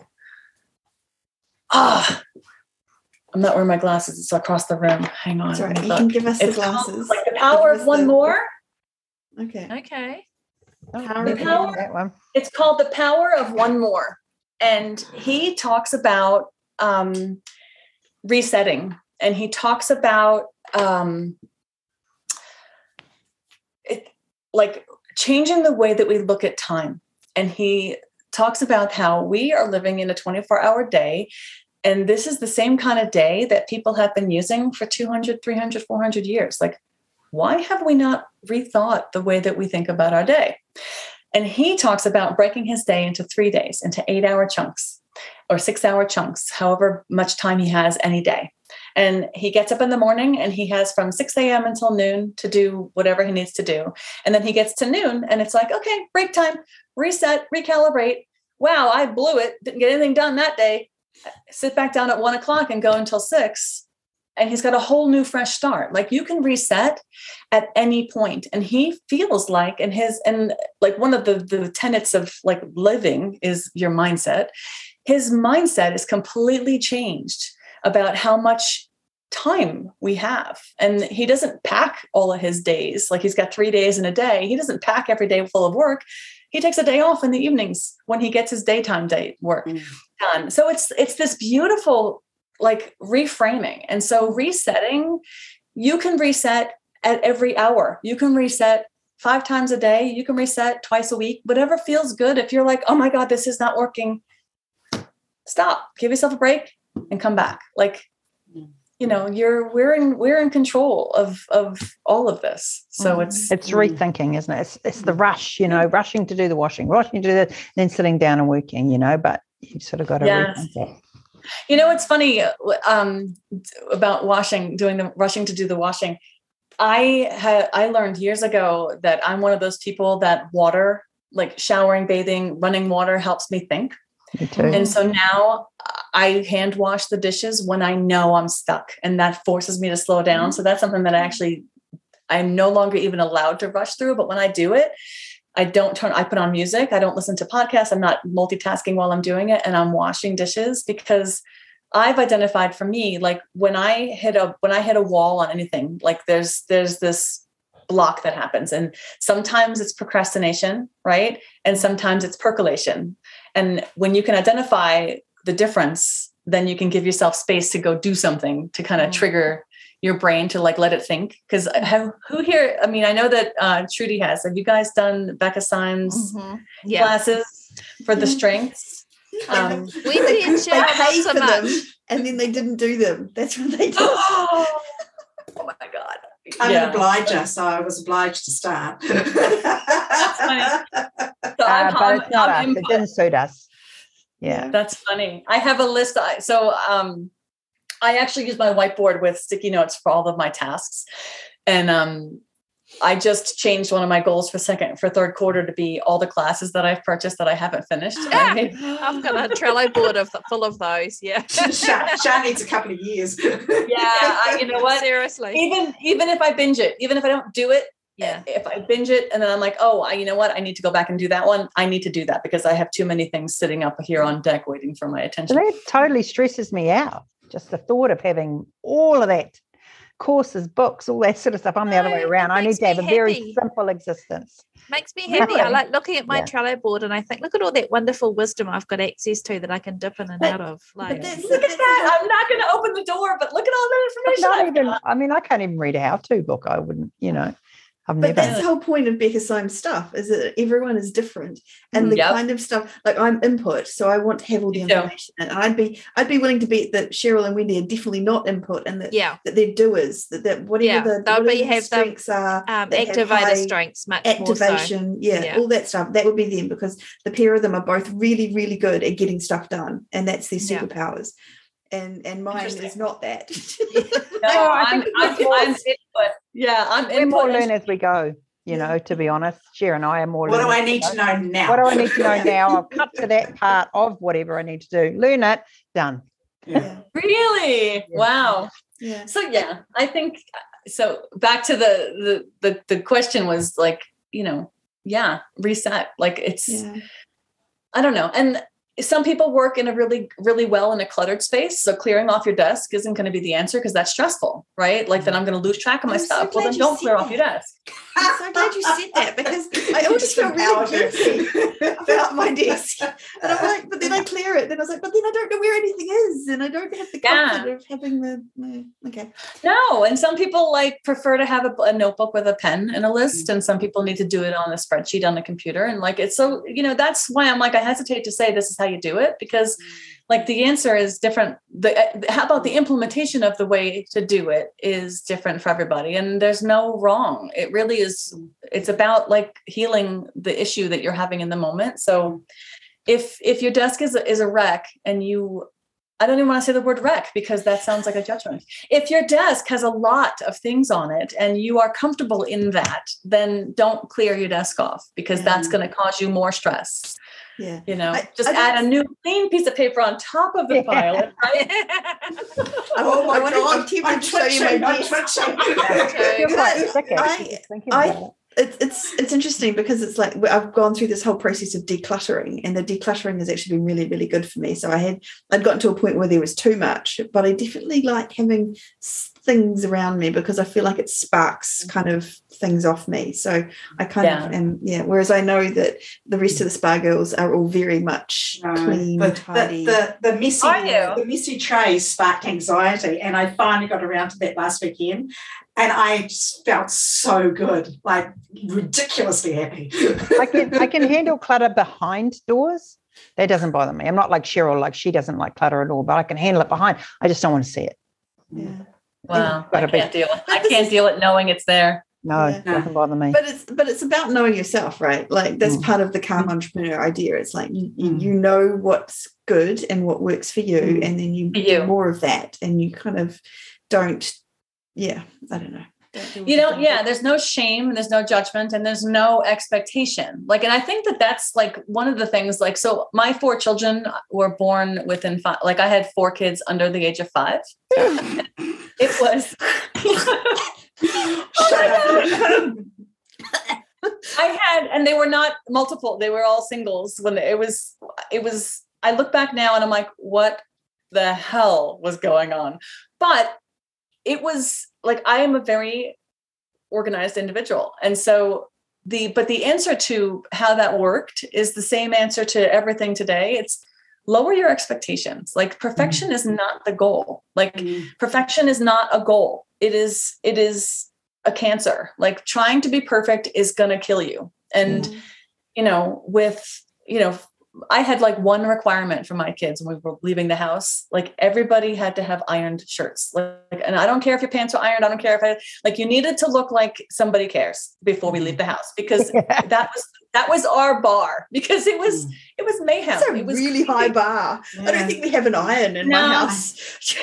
I'm not wearing my glasses. It's across the room. Hang on. Sorry, you can give us the glasses. Called, like, The Power of One More. Okay. That one. It's called The Power of One More. And he talks about resetting. And he talks about like changing the way that we look at time. And he talks about how we are living in a 24-hour day. And this is the same kind of day that people have been using for 200, 300, 400 years. Like, why have we not rethought the way that we think about our day? And he talks about breaking his day into 3 days, into 8-hour chunks or 6-hour chunks, however much time he has any day. And he gets up in the morning and he has from 6 a.m. until noon to do whatever he needs to do. And then he gets to noon and it's like, okay, break time, reset, recalibrate. Wow, I blew it. Didn't get anything done that day. Sit back down at 1 o'clock and go until 6. And he's got a whole new fresh start. Like, you can reset at any point. And he feels like, and like one of the tenets of, like, living is your mindset. His mindset is completely changed about how much time we have. And he doesn't pack all of his days. Like, he's got 3 days in a day. He doesn't pack every day full of work. He takes a day off in the evenings when he gets his daytime work done. So it's this beautiful, like, reframing. And so resetting, you can reset at every hour. You can reset 5 times a day. You can reset twice a week, whatever feels good. If you're like, oh my God, this is not working, stop, give yourself a break and come back. Like, we're in control of all of this. So it's rethinking, isn't it? It's the rush, rushing to do the washing, rushing to do that, then sitting down and working, but you've sort of got to rethink that. It's funny about rushing to do the washing. I learned years ago that I'm one of those people that water, like showering, bathing, running water helps me think. Me too. And so now I hand wash the dishes when I know I'm stuck, and that forces me to slow down. So that's something that I'm no longer even allowed to rush through. But when I do it, I put on music. I don't listen to podcasts. I'm not multitasking while I'm doing it. And I'm washing dishes, because I've identified for me, like when I hit a wall on anything, like there's this block that happens. And sometimes it's procrastination, right? And sometimes it's percolation. And when you can identify the difference, then you can give yourself space to go do something to kind of trigger your brain to like let it think. Because who here? I mean, I know that Trudy has. Have you guys done Becca Syme's classes for the strengths? We did. They paid for them, and then they didn't do them. That's what they did. Oh my God! I'm an obliger, so I was obliged to start. That's funny. So but it's not us. It didn't suit us. Yeah, that's funny. I have a list. I actually use my whiteboard with sticky notes for all of my tasks, and I just changed one of my goals for third quarter to be all the classes that I've purchased that I haven't finished. I've got a Trello board full of those. Yeah, Sha needs a couple of years. Yeah, you know what? Seriously, even if I binge it, even if I don't do it. Yeah. If I binge it and then I'm like, you know what? I need to go back and do that one. I need to do that because I have too many things sitting up here on deck waiting for my attention. So that totally stresses me out. Just the thought of having all of that, courses, books, all that sort of stuff. I'm the other way around. I need to have a very simple existence. Makes me happy. I like looking at my Trello board and I think, look at all that wonderful wisdom I've got access to that I can dip in and out of. Like, look at that. I'm not going to open the door, but look at all the information. I can't even read a how-to book. I wouldn't, But that's the whole point of Becca Syme's stuff, is that everyone is different, and the kind of stuff, like I'm input, so I want to have all the information. And I'd be willing to bet that Cheryl and Wendy are definitely not input, and that they're doers. That whatever the strengths are, activator strengths, much activation, more so. All that stuff. That would be them, because the pair of them are both really, really good at getting stuff done, and that's their superpowers. And mine is not that. I'm input. Yeah, I'm input. We more learn as we go, to be honest. Cher and I are more What do I need to know now? What do I need to know now? I'll cut to that part of whatever I need to do. Learn it, done. Yeah. Really? Yeah. Wow. Yeah. So I think so. Back to the question was like, reset. Like it's I don't know. And some people work in a really, really well in a cluttered space. So clearing off your desk isn't going to be the answer because that's stressful, right? Like then I'm going to lose track of my stuff. Well, then don't clear off your desk. I'm so glad you said that, because I always feel really guilty about my desk. And I'm like, but then I clear it. Then I was like, but then I don't know where anything is, and I don't have the comfort of having okay. No, and some people prefer to have a notebook with a pen and a list, and some people need to do it on a spreadsheet on the computer. And it's so, that's why I'm I hesitate to say this is how you do it, because the answer is different. How about the implementation of the way to do it is different for everybody, and there's no wrong. It really is. It's about healing the issue that you're having in the moment. So if your desk is a wreck, and I don't even want to say the word wreck because that sounds like a judgment. If your desk has a lot of things on it and you are comfortable in that, then don't clear your desk off, because that's going to cause you more stress. Yeah. Add a new clean piece of paper on top of the pile. Right? Oh my God. I'm tempted to show you my desk. It's interesting because it's I've gone through this whole process of decluttering, and the decluttering has actually been really, really good for me. So I'd gotten to a point where there was too much, but I definitely like having things around me because I feel like it sparks kind of things off me. So I kind of am, whereas I know that the rest of the Spa Girls are all very much clean, tidy. The messy tray sparked anxiety, and I finally got around to that last weekend. And I just felt so good, ridiculously happy. I can handle clutter behind doors. That doesn't bother me. I'm not like Cheryl, she doesn't like clutter at all, but I can handle it behind. I just don't want to see it. Yeah. Wow. Gotta I can't be- deal with I can't deal with knowing it's there. No, Yeah. it doesn't bother me. But it's about knowing yourself, right? Like that's Mm. part of the calm entrepreneur idea. It's like you Mm. know what's good and what works for you, Mm. and then you For do you. more of that, and you kind of don't. Yeah, I don't know. Don't do You know, everything. yeah, there's no shame, there's no judgment, and there's no expectation. Like, and I think that that's like one of the things, like, so my 4 children were born within 5, like I had 4 kids under the age of 5. It was, I had, and they were not multiple, they were all singles when it was, I look back now and I'm like, what the hell was going on? But it was like, I am a very organized individual. And so but the answer to how that worked is the same answer to everything today. It's lower your expectations. Like perfection is not the goal. Like perfection is not a goal. It is a cancer. Like trying to be perfect is going to kill you. And, you know, I had like one requirement for my kids when we were leaving the house. Like everybody had to have ironed shirts. Like, and I don't care if your pants were ironed. I don't care if you needed to look like somebody cares before we leave the house, because that was our bar, because it was mayhem. It's a It was really high bar. I don't think we have an iron in my house.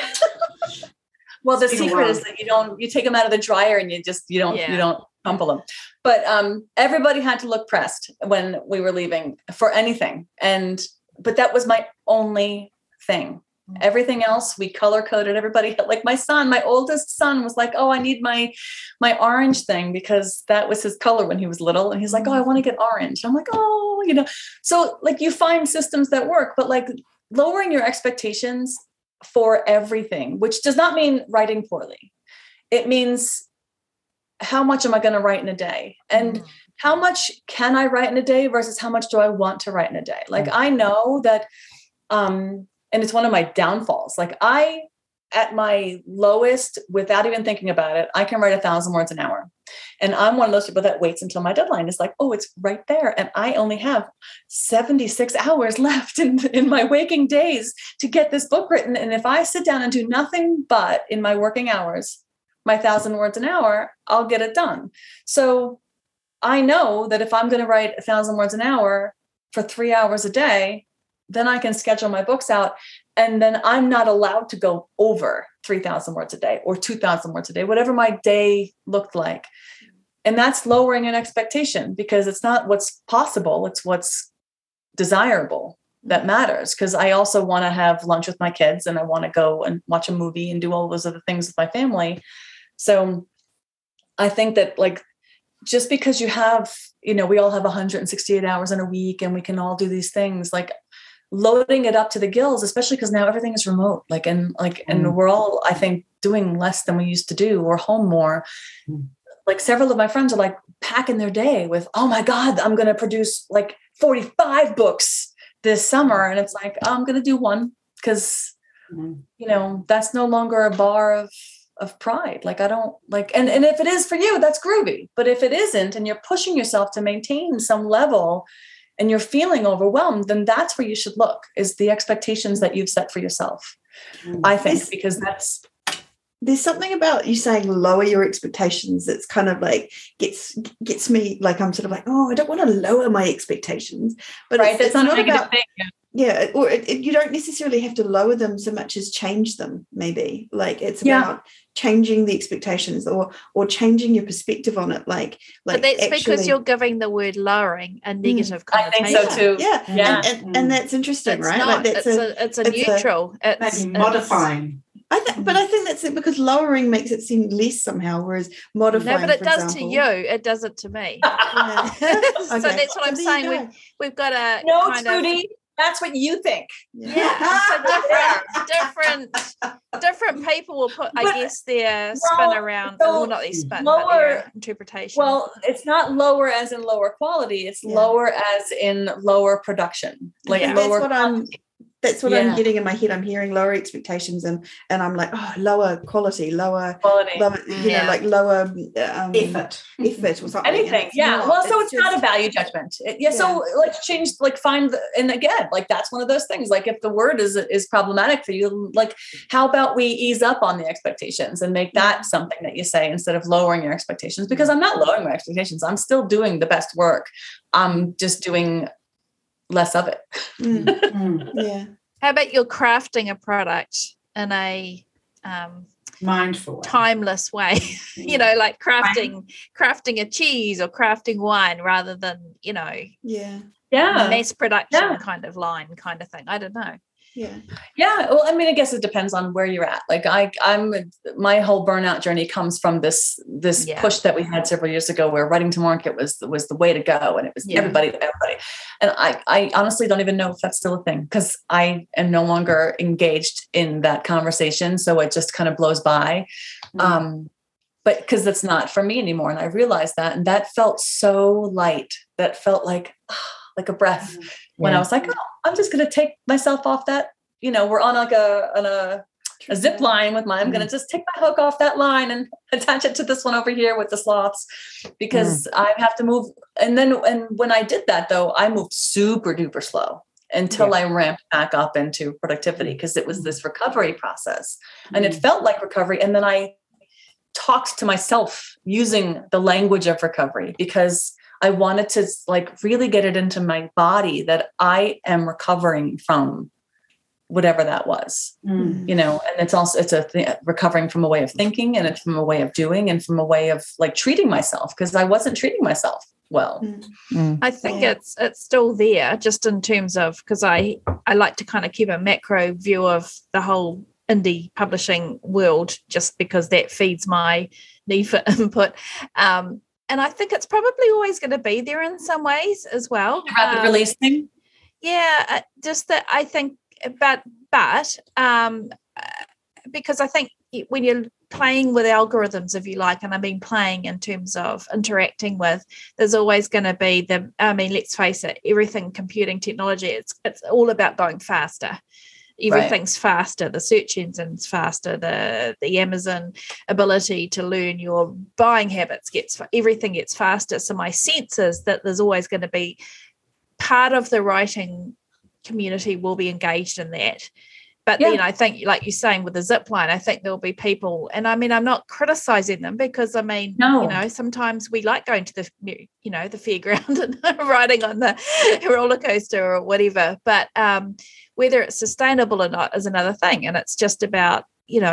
Well, the It's been a secret while. is that you take them out of the dryer and you don't crumple them. But everybody had to look pressed when we were leaving for anything. But that was my only thing. Everything else, we color coded everybody. Like my oldest son was like, oh, I need my orange thing because that was his color when he was little. And he's like, oh, I want to get orange. I'm like, oh, you know, so like you find systems that work, but like lowering your expectations for everything, which does not mean writing poorly. It means how much am I going to write in a day? And how much can I write in a day versus how much do I want to write in a day? Like I know that, and it's one of my downfalls. Like at my lowest, without even thinking about it, I can write 1,000 words an hour. And I'm one of those people that waits until my deadline is like, oh, it's right there. And I only have 76 hours left in my waking days to get this book written. And if I sit down and do nothing but in my working hours, my 1,000 words an hour, I'll get it done. So I know that if I'm going to write 1,000 words an hour for 3 hours a day, then I can schedule my books out. And then I'm not allowed to go over 3,000 words a day or 2,000 words a day, whatever my day looked like. And that's lowering an expectation, because it's not what's possible, it's what's desirable that matters. Because I also want to have lunch with my kids, and I want to go and watch a movie and do all those other things with my family. So I think that like, just because you have, you know, we all have 168 hours in a week and we can all do these things, like loading it up to the gills, especially because now everything is remote. And we're all, I think, doing less than we used to do. We're home more. Like several of my friends are like packing their day with, oh my God, I'm going to produce like 45 books this summer. And it's like, oh, I'm going to do one because, you know, that's no longer a bar of pride. Like I don't like, and if it is for you, that's groovy. But if it isn't, and you're pushing yourself to maintain some level and you're feeling overwhelmed, then that's where you should look, is the expectations that you've set for yourself. I think, because there's something about you saying lower your expectations that's kind of like gets me, like I'm sort of like, oh, I don't want to lower my expectations, but right, that's not a negative about, thing. yeah, or you don't necessarily have to lower them so much as change them. Maybe like it's about changing the expectations or changing your perspective on it. Like but that's actually, because you're giving the word lowering a negative connotation. I think so too. Yeah. And that's interesting, it's right? Not. Like it's a neutral. It's modifying. But I think that's it, because lowering makes it seem less somehow, whereas modifying. No, but it for does example, to you. It does it to me. Yeah. So Okay. that's what I'm So there you saying. go. We've got a No, kind Trudy, that's what you think. Yeah. So different people will put, I guess, their spin around. so Well, not their spin, but their interpretation. Well, it's not lower as in lower quality. It's lower as in lower production. Like Yeah, lower. that's what I'm. That's what I'm getting in my head. I'm hearing lower expectations, and I'm like, oh, lower quality, lower, like lower effort or something. Anything, So it's not a value judgment. So let's change, like and again, like that's one of those things. Like if the word is problematic for you, like how about we ease up on the expectations and make that something that you say instead of lowering your expectations? Because I'm not lowering my expectations. I'm still doing the best work. I'm just doing less of it. Yeah. How about you're crafting a product in a mindful way. Timeless way? Like crafting a cheese or crafting wine rather than mass production kind of line kind of thing. I don't know. Well, I mean, I guess it depends on where you're at. Like I'm my whole burnout journey comes from this push that we had several years ago, where writing to market was the way to go, and it was everybody. And I honestly don't even know if that's still a thing, because I am no longer engaged in that conversation, so it just kind of blows by. But because that's not for me anymore, and I realized that, and that felt so light. That felt like a breath. When I was like, oh, I'm just going to take myself off that, we're on like a zip line with I'm going to just take my hook off that line and attach it to this one over here with the sloths, because I have to move. And when I did that though, I moved super duper slow until I ramped back up into productivity, because it was this recovery process and it felt like recovery. And then I talked to myself using the language of recovery, because I wanted to like really get it into my body that I am recovering from whatever that was, and it's recovering from a way of thinking, and it's from a way of doing, and from a way of like treating myself, because I wasn't treating myself well. I think it's still there, just in terms of, because I like to kind of keep a macro view of the whole indie publishing world, just because that feeds my need for input. And I think it's probably always going to be there in some ways as well. The rapid release thing? Yeah, just that I think, but because I think when you're playing with algorithms, if you like, and I mean playing in terms of interacting with, there's always going to be let's face it, everything computing technology, it's all about going faster. Everything's faster. The search engine's faster. The Amazon ability to learn your buying habits everything gets faster. So my sense is that there's always going to be part of the writing community will be engaged in that. But then I think, like you're saying with the zip line, I think there'll be people, and I mean, I'm not criticizing them, because I mean, sometimes we like going to the fairground and riding on the roller coaster or whatever. But whether it's sustainable or not is another thing. And it's just about,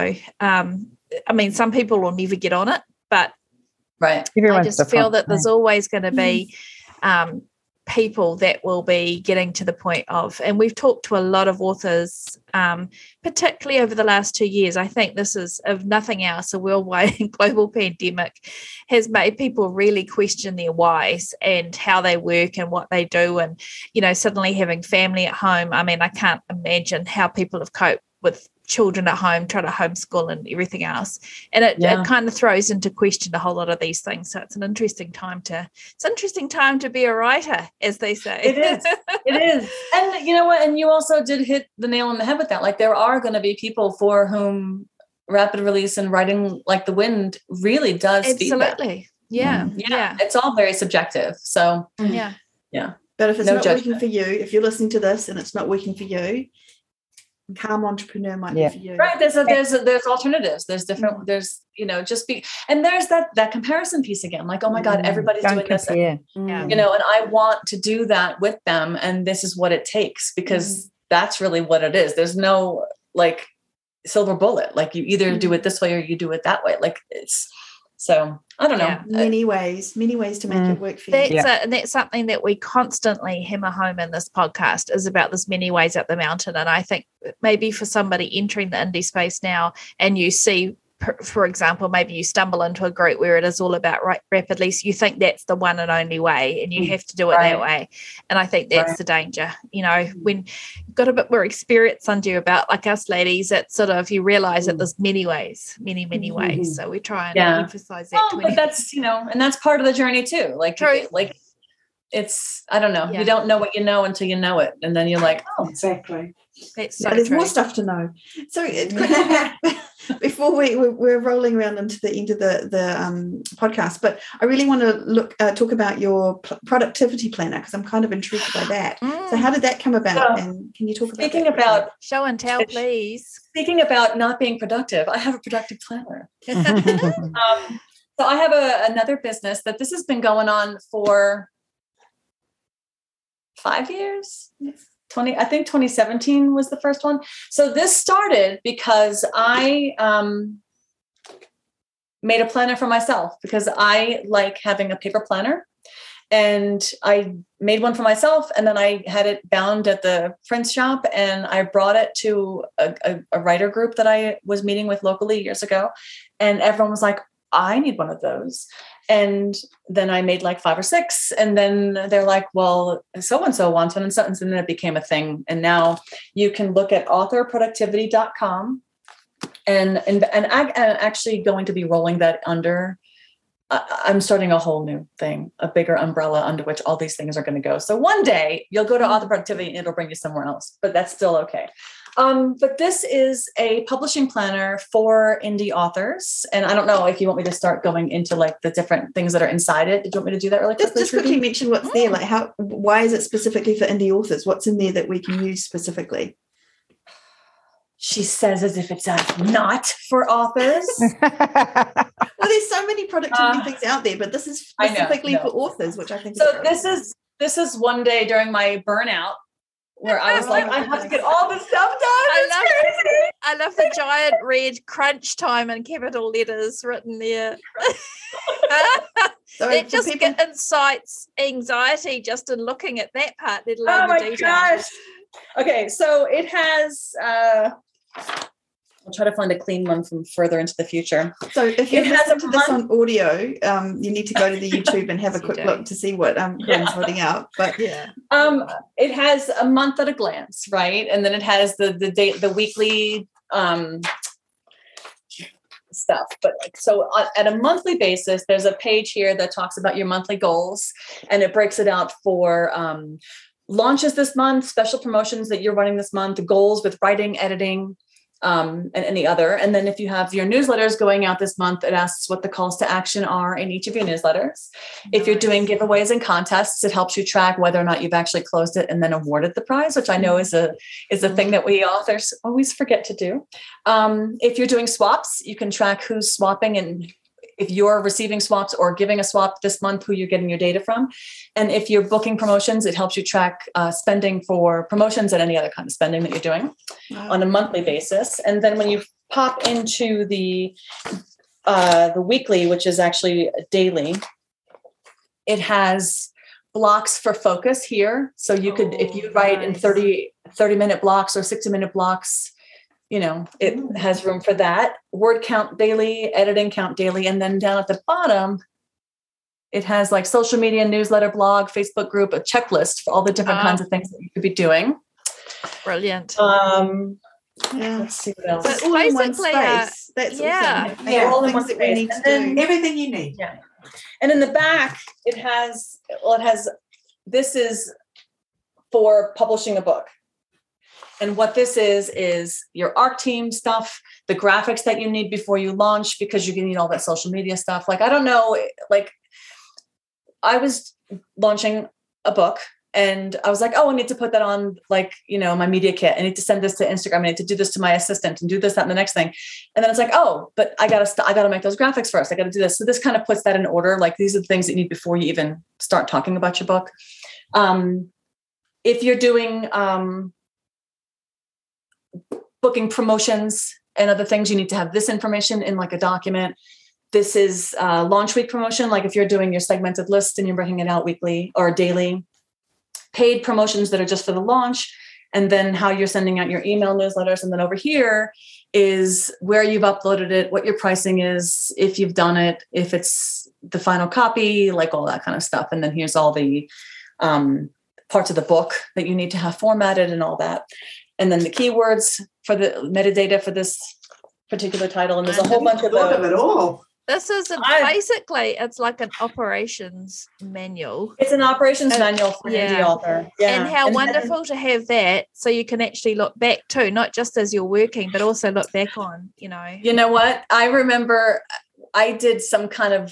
some people will never get on it, but I just feel that there's always going to be people that will be getting to the point of, and we've talked to a lot of authors, particularly over the last 2 years. I think this is, if nothing else, a worldwide global pandemic has made people really question their whys and how they work and what they do. And, suddenly having family at home. I mean, I can't imagine how people have coped with children at home, trying to homeschool and everything else. And it kind of throws into question a whole lot of these things. So it's an interesting time to be a writer, as they say. It is. And you know what? And you also did hit the nail on the head with that. Like, there are going to be people for whom rapid release and writing like the wind really does feed them. Absolutely. Yeah. It's all very subjective. So yeah. But if it's not working for you, if you're listening to this and it's not working for you, Calm Entrepreneur might be for you. Right. There's alternatives. There's different, there's, and there's that comparison piece again. Like, oh my God, everybody's doing this. And, and I want to do that with them. And this is what it takes, because that's really what it is. There's no like silver bullet. Like, you either do it this way or you do it that way. Like, it's, so I don't know. Many ways to make it work for you. That's something that we constantly hammer home in this podcast, is about this many ways up the mountain. And I think maybe for somebody entering the indie space now, and you see, for example, maybe you stumble into a group where it is all about rapid release, you think that's the one and only way, and you have to do it that way. And I think that's the danger. When you've got a bit more experience under you, about like us ladies, that sort of, you realize that there's many ways, many ways. So we try and emphasize that. But that's, and that's part of the journey too. Like, it's, I don't know. Yeah. You don't know what you know until you know it. And then you're like, oh, Exactly. That's so there's true. more stuff to know. So before we're rolling around into the end of the podcast, but I really want to talk about your productivity planner, because I'm kind of intrigued by that. So how did that come about? And can you talk about speaking that about show and tell, please? Speaking about not being productive, I have a productive planner. So I have another business that this has been going on for 5 years. 2017 was the first one. So this started because I made a planner for myself, because I like having a paper planner, and I made one for myself, and then I had it bound at the print shop, and I brought it to a writer group that I was meeting with locally years ago, and everyone was like, I need one of those. And then I made like 5 or 6. And then they're like, well, so-and-so wants one. And then it became a thing. And now you can look at authorproductivity.com. And I'm actually going to be rolling that under, I'm starting a whole new thing, a bigger umbrella under which all these things are going to go. So one day you'll go to Author Productivity and it'll bring you somewhere else, but that's still okay. But this is a publishing planner for indie authors. And I don't know if you want me to start going into like the different things that are inside it. Did you want me to do that really quickly? Just quickly mention what's there. Like why is it specifically for indie authors? What's in there that we can use specifically? She says as if it's not for authors. Well, there's so many productivity things out there, but this is specifically for authors, which I think this is one day during my burnout where I was like, I have to get all this stuff done. I love the giant red crunch time in capital letters written there. So it just incites anxiety just in looking at that part, let alone the detail. Gosh. Okay, so it has I'll try to find a clean one from further into the future. So if you listen to this on audio, you need to go to the YouTube and have a quick look to see what Corinne's holding out. But it has a month at a glance, right? And then it has the weekly stuff. But so at a monthly basis, there's a page here that talks about your monthly goals, and it breaks it out for launches this month, special promotions that you're running this month, goals with writing, editing, and any other. And then if you have your newsletters going out this month, it asks what the calls to action are in each of your newsletters. If you're doing giveaways and contests, it helps you track whether or not you've actually closed it and then awarded the prize, which I know is a thing that we authors always forget to do. If you're doing swaps, you can track who's swapping and if you're receiving swaps or giving a swap this month, who you're getting your data from. And if you're booking promotions, it helps you track spending for promotions and any other kind of spending that you're doing on a monthly basis. And then when you pop into the weekly, which is actually daily, it has blocks for focus here. So you could, if you write in 30-minute blocks or 60-minute blocks, it has room for that. Word count daily, editing count daily. And then down at the bottom, it has like social media, newsletter, blog, Facebook group, a checklist for all the different kinds of things that you could be doing. Brilliant. Let's see what else. But all in one space. That's awesome. All in one space. We need to do. Everything you need. Yeah. And in the back, it has, this is for publishing a book. And what this is your ARC team stuff, the graphics that you need before you launch, because you need all that social media stuff. Like, I don't know, like I was launching a book and I was like, oh, I need to put that on like, my media kit. I need to send this to Instagram. I need to do this to my assistant and do this, that, and the next thing. And then it's like, oh, but I gotta make those graphics first. I got to do this. So this kind of puts that in order. Like these are the things that you need before you even start talking about your book. If you're doing, booking promotions and other things, you need to have this information in like a document. This is launch week promotion. Like if you're doing your segmented list and you're breaking it out weekly or daily, paid promotions that are just for the launch, and then how you're sending out your email newsletters. And then over here is where you've uploaded it, what your pricing is, if you've done it, if it's the final copy, like all that kind of stuff. And then here's all the parts of the book that you need to have formatted and all that. And then the keywords for the metadata for this particular title. And there's a whole bunch of those. Of it all. This is basically, it's like an operations manual. It's an operations manual for an indie author. Yeah. And how wonderful to have that, so you can actually look back too, not just as you're working, but also look back on, You know what? I remember I did some kind of,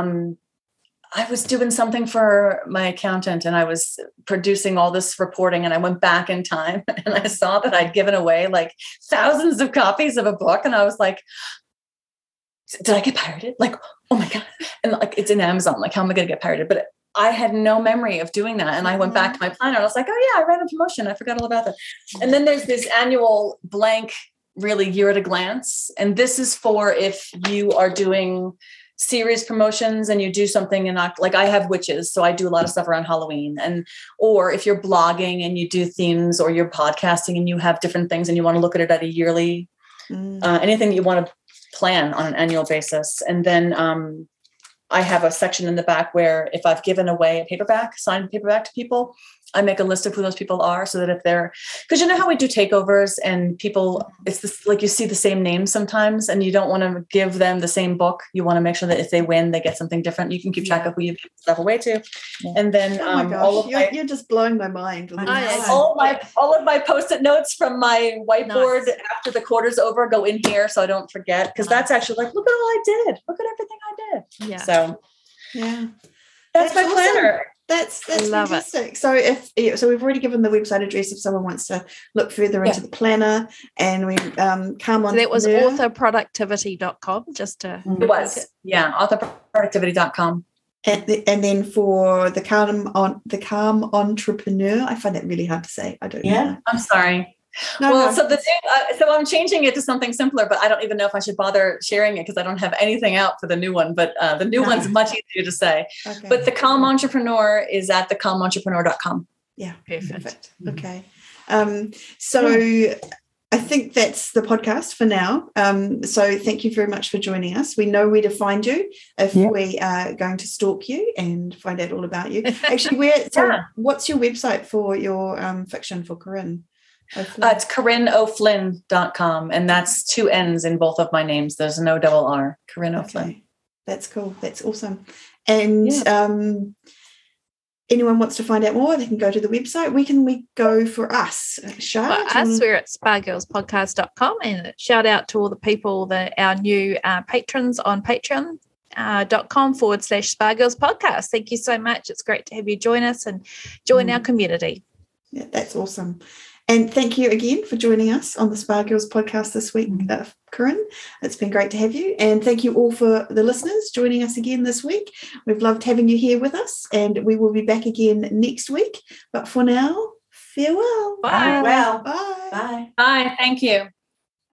I was doing something for my accountant and I was producing all this reporting, and I went back in time and I saw that I'd given away like thousands of copies of a book. And I was like, did I get pirated? Like, oh my God. And like, it's in Amazon. Like, how am I going to get pirated? But I had no memory of doing that. And I went back to my planner and I was like, oh yeah, I ran a promotion. I forgot all about that. And then there's this annual blank, really year at a glance. And this is for if you are doing series promotions and you do something like I have witches. So I do a lot of stuff around Halloween, or if you're blogging and you do themes, or you're podcasting and you have different things and you want to look at it at a yearly, anything that you want to plan on an annual basis. And then I have a section in the back where if I've given away a signed paperback to people, I make a list of who those people are, so that if they're, because you know how we do takeovers and people, it's this, like you see the same names sometimes and you don't want to give them the same book. You want to make sure that if they win, they get something different. You can keep track of who you give stuff away to. Yeah. And then you're just blowing my mind. All of my Post-it notes from my whiteboard after the quarter's over go in here so I don't forget, because that's actually like, look at all I did. Look at everything I did. Yeah. So yeah. That's my planner. That's fantastic. So we've already given the website address if someone wants to look further into the planner, and we come on. So that was authorproductivity.com. Just to it was authorproductivity.com. And then for the calm entrepreneur, I find that really hard to say. I don't know. I'm sorry. So I'm changing it to something simpler, but I don't even know if I should bother sharing it because I don't have anything out for the new one. But the new one's much easier to say. Okay. But the Calm Entrepreneur is at thecalmentrepreneur.com. Yeah, perfect. Okay. So I think that's the podcast for now. So thank you very much for joining us. We know where to find you if we are going to stalk you and find out all about you. Actually, what's your website for your fiction for Corinne? It's CorinneO'Flynn.com, and that's 2 N's in both of my names. There's no double R. Corinne O'Flynn. That's cool. That's awesome. And anyone wants to find out more, they can go to the website. Where can we go for us? We're at spargirlspodcast.com, and shout out to all the people, our new patrons on patreon.com/spargirlspodcast. Thank you so much. It's great to have you join us and join our community. Yeah, that's awesome. And thank you again for joining us on the Spa Girls podcast this week, Corinne. It's been great to have you. And thank you all for the listeners joining us again this week. We've loved having you here with us, and we will be back again next week. But for now, farewell. Bye. Well, bye. Bye. Bye. Thank you.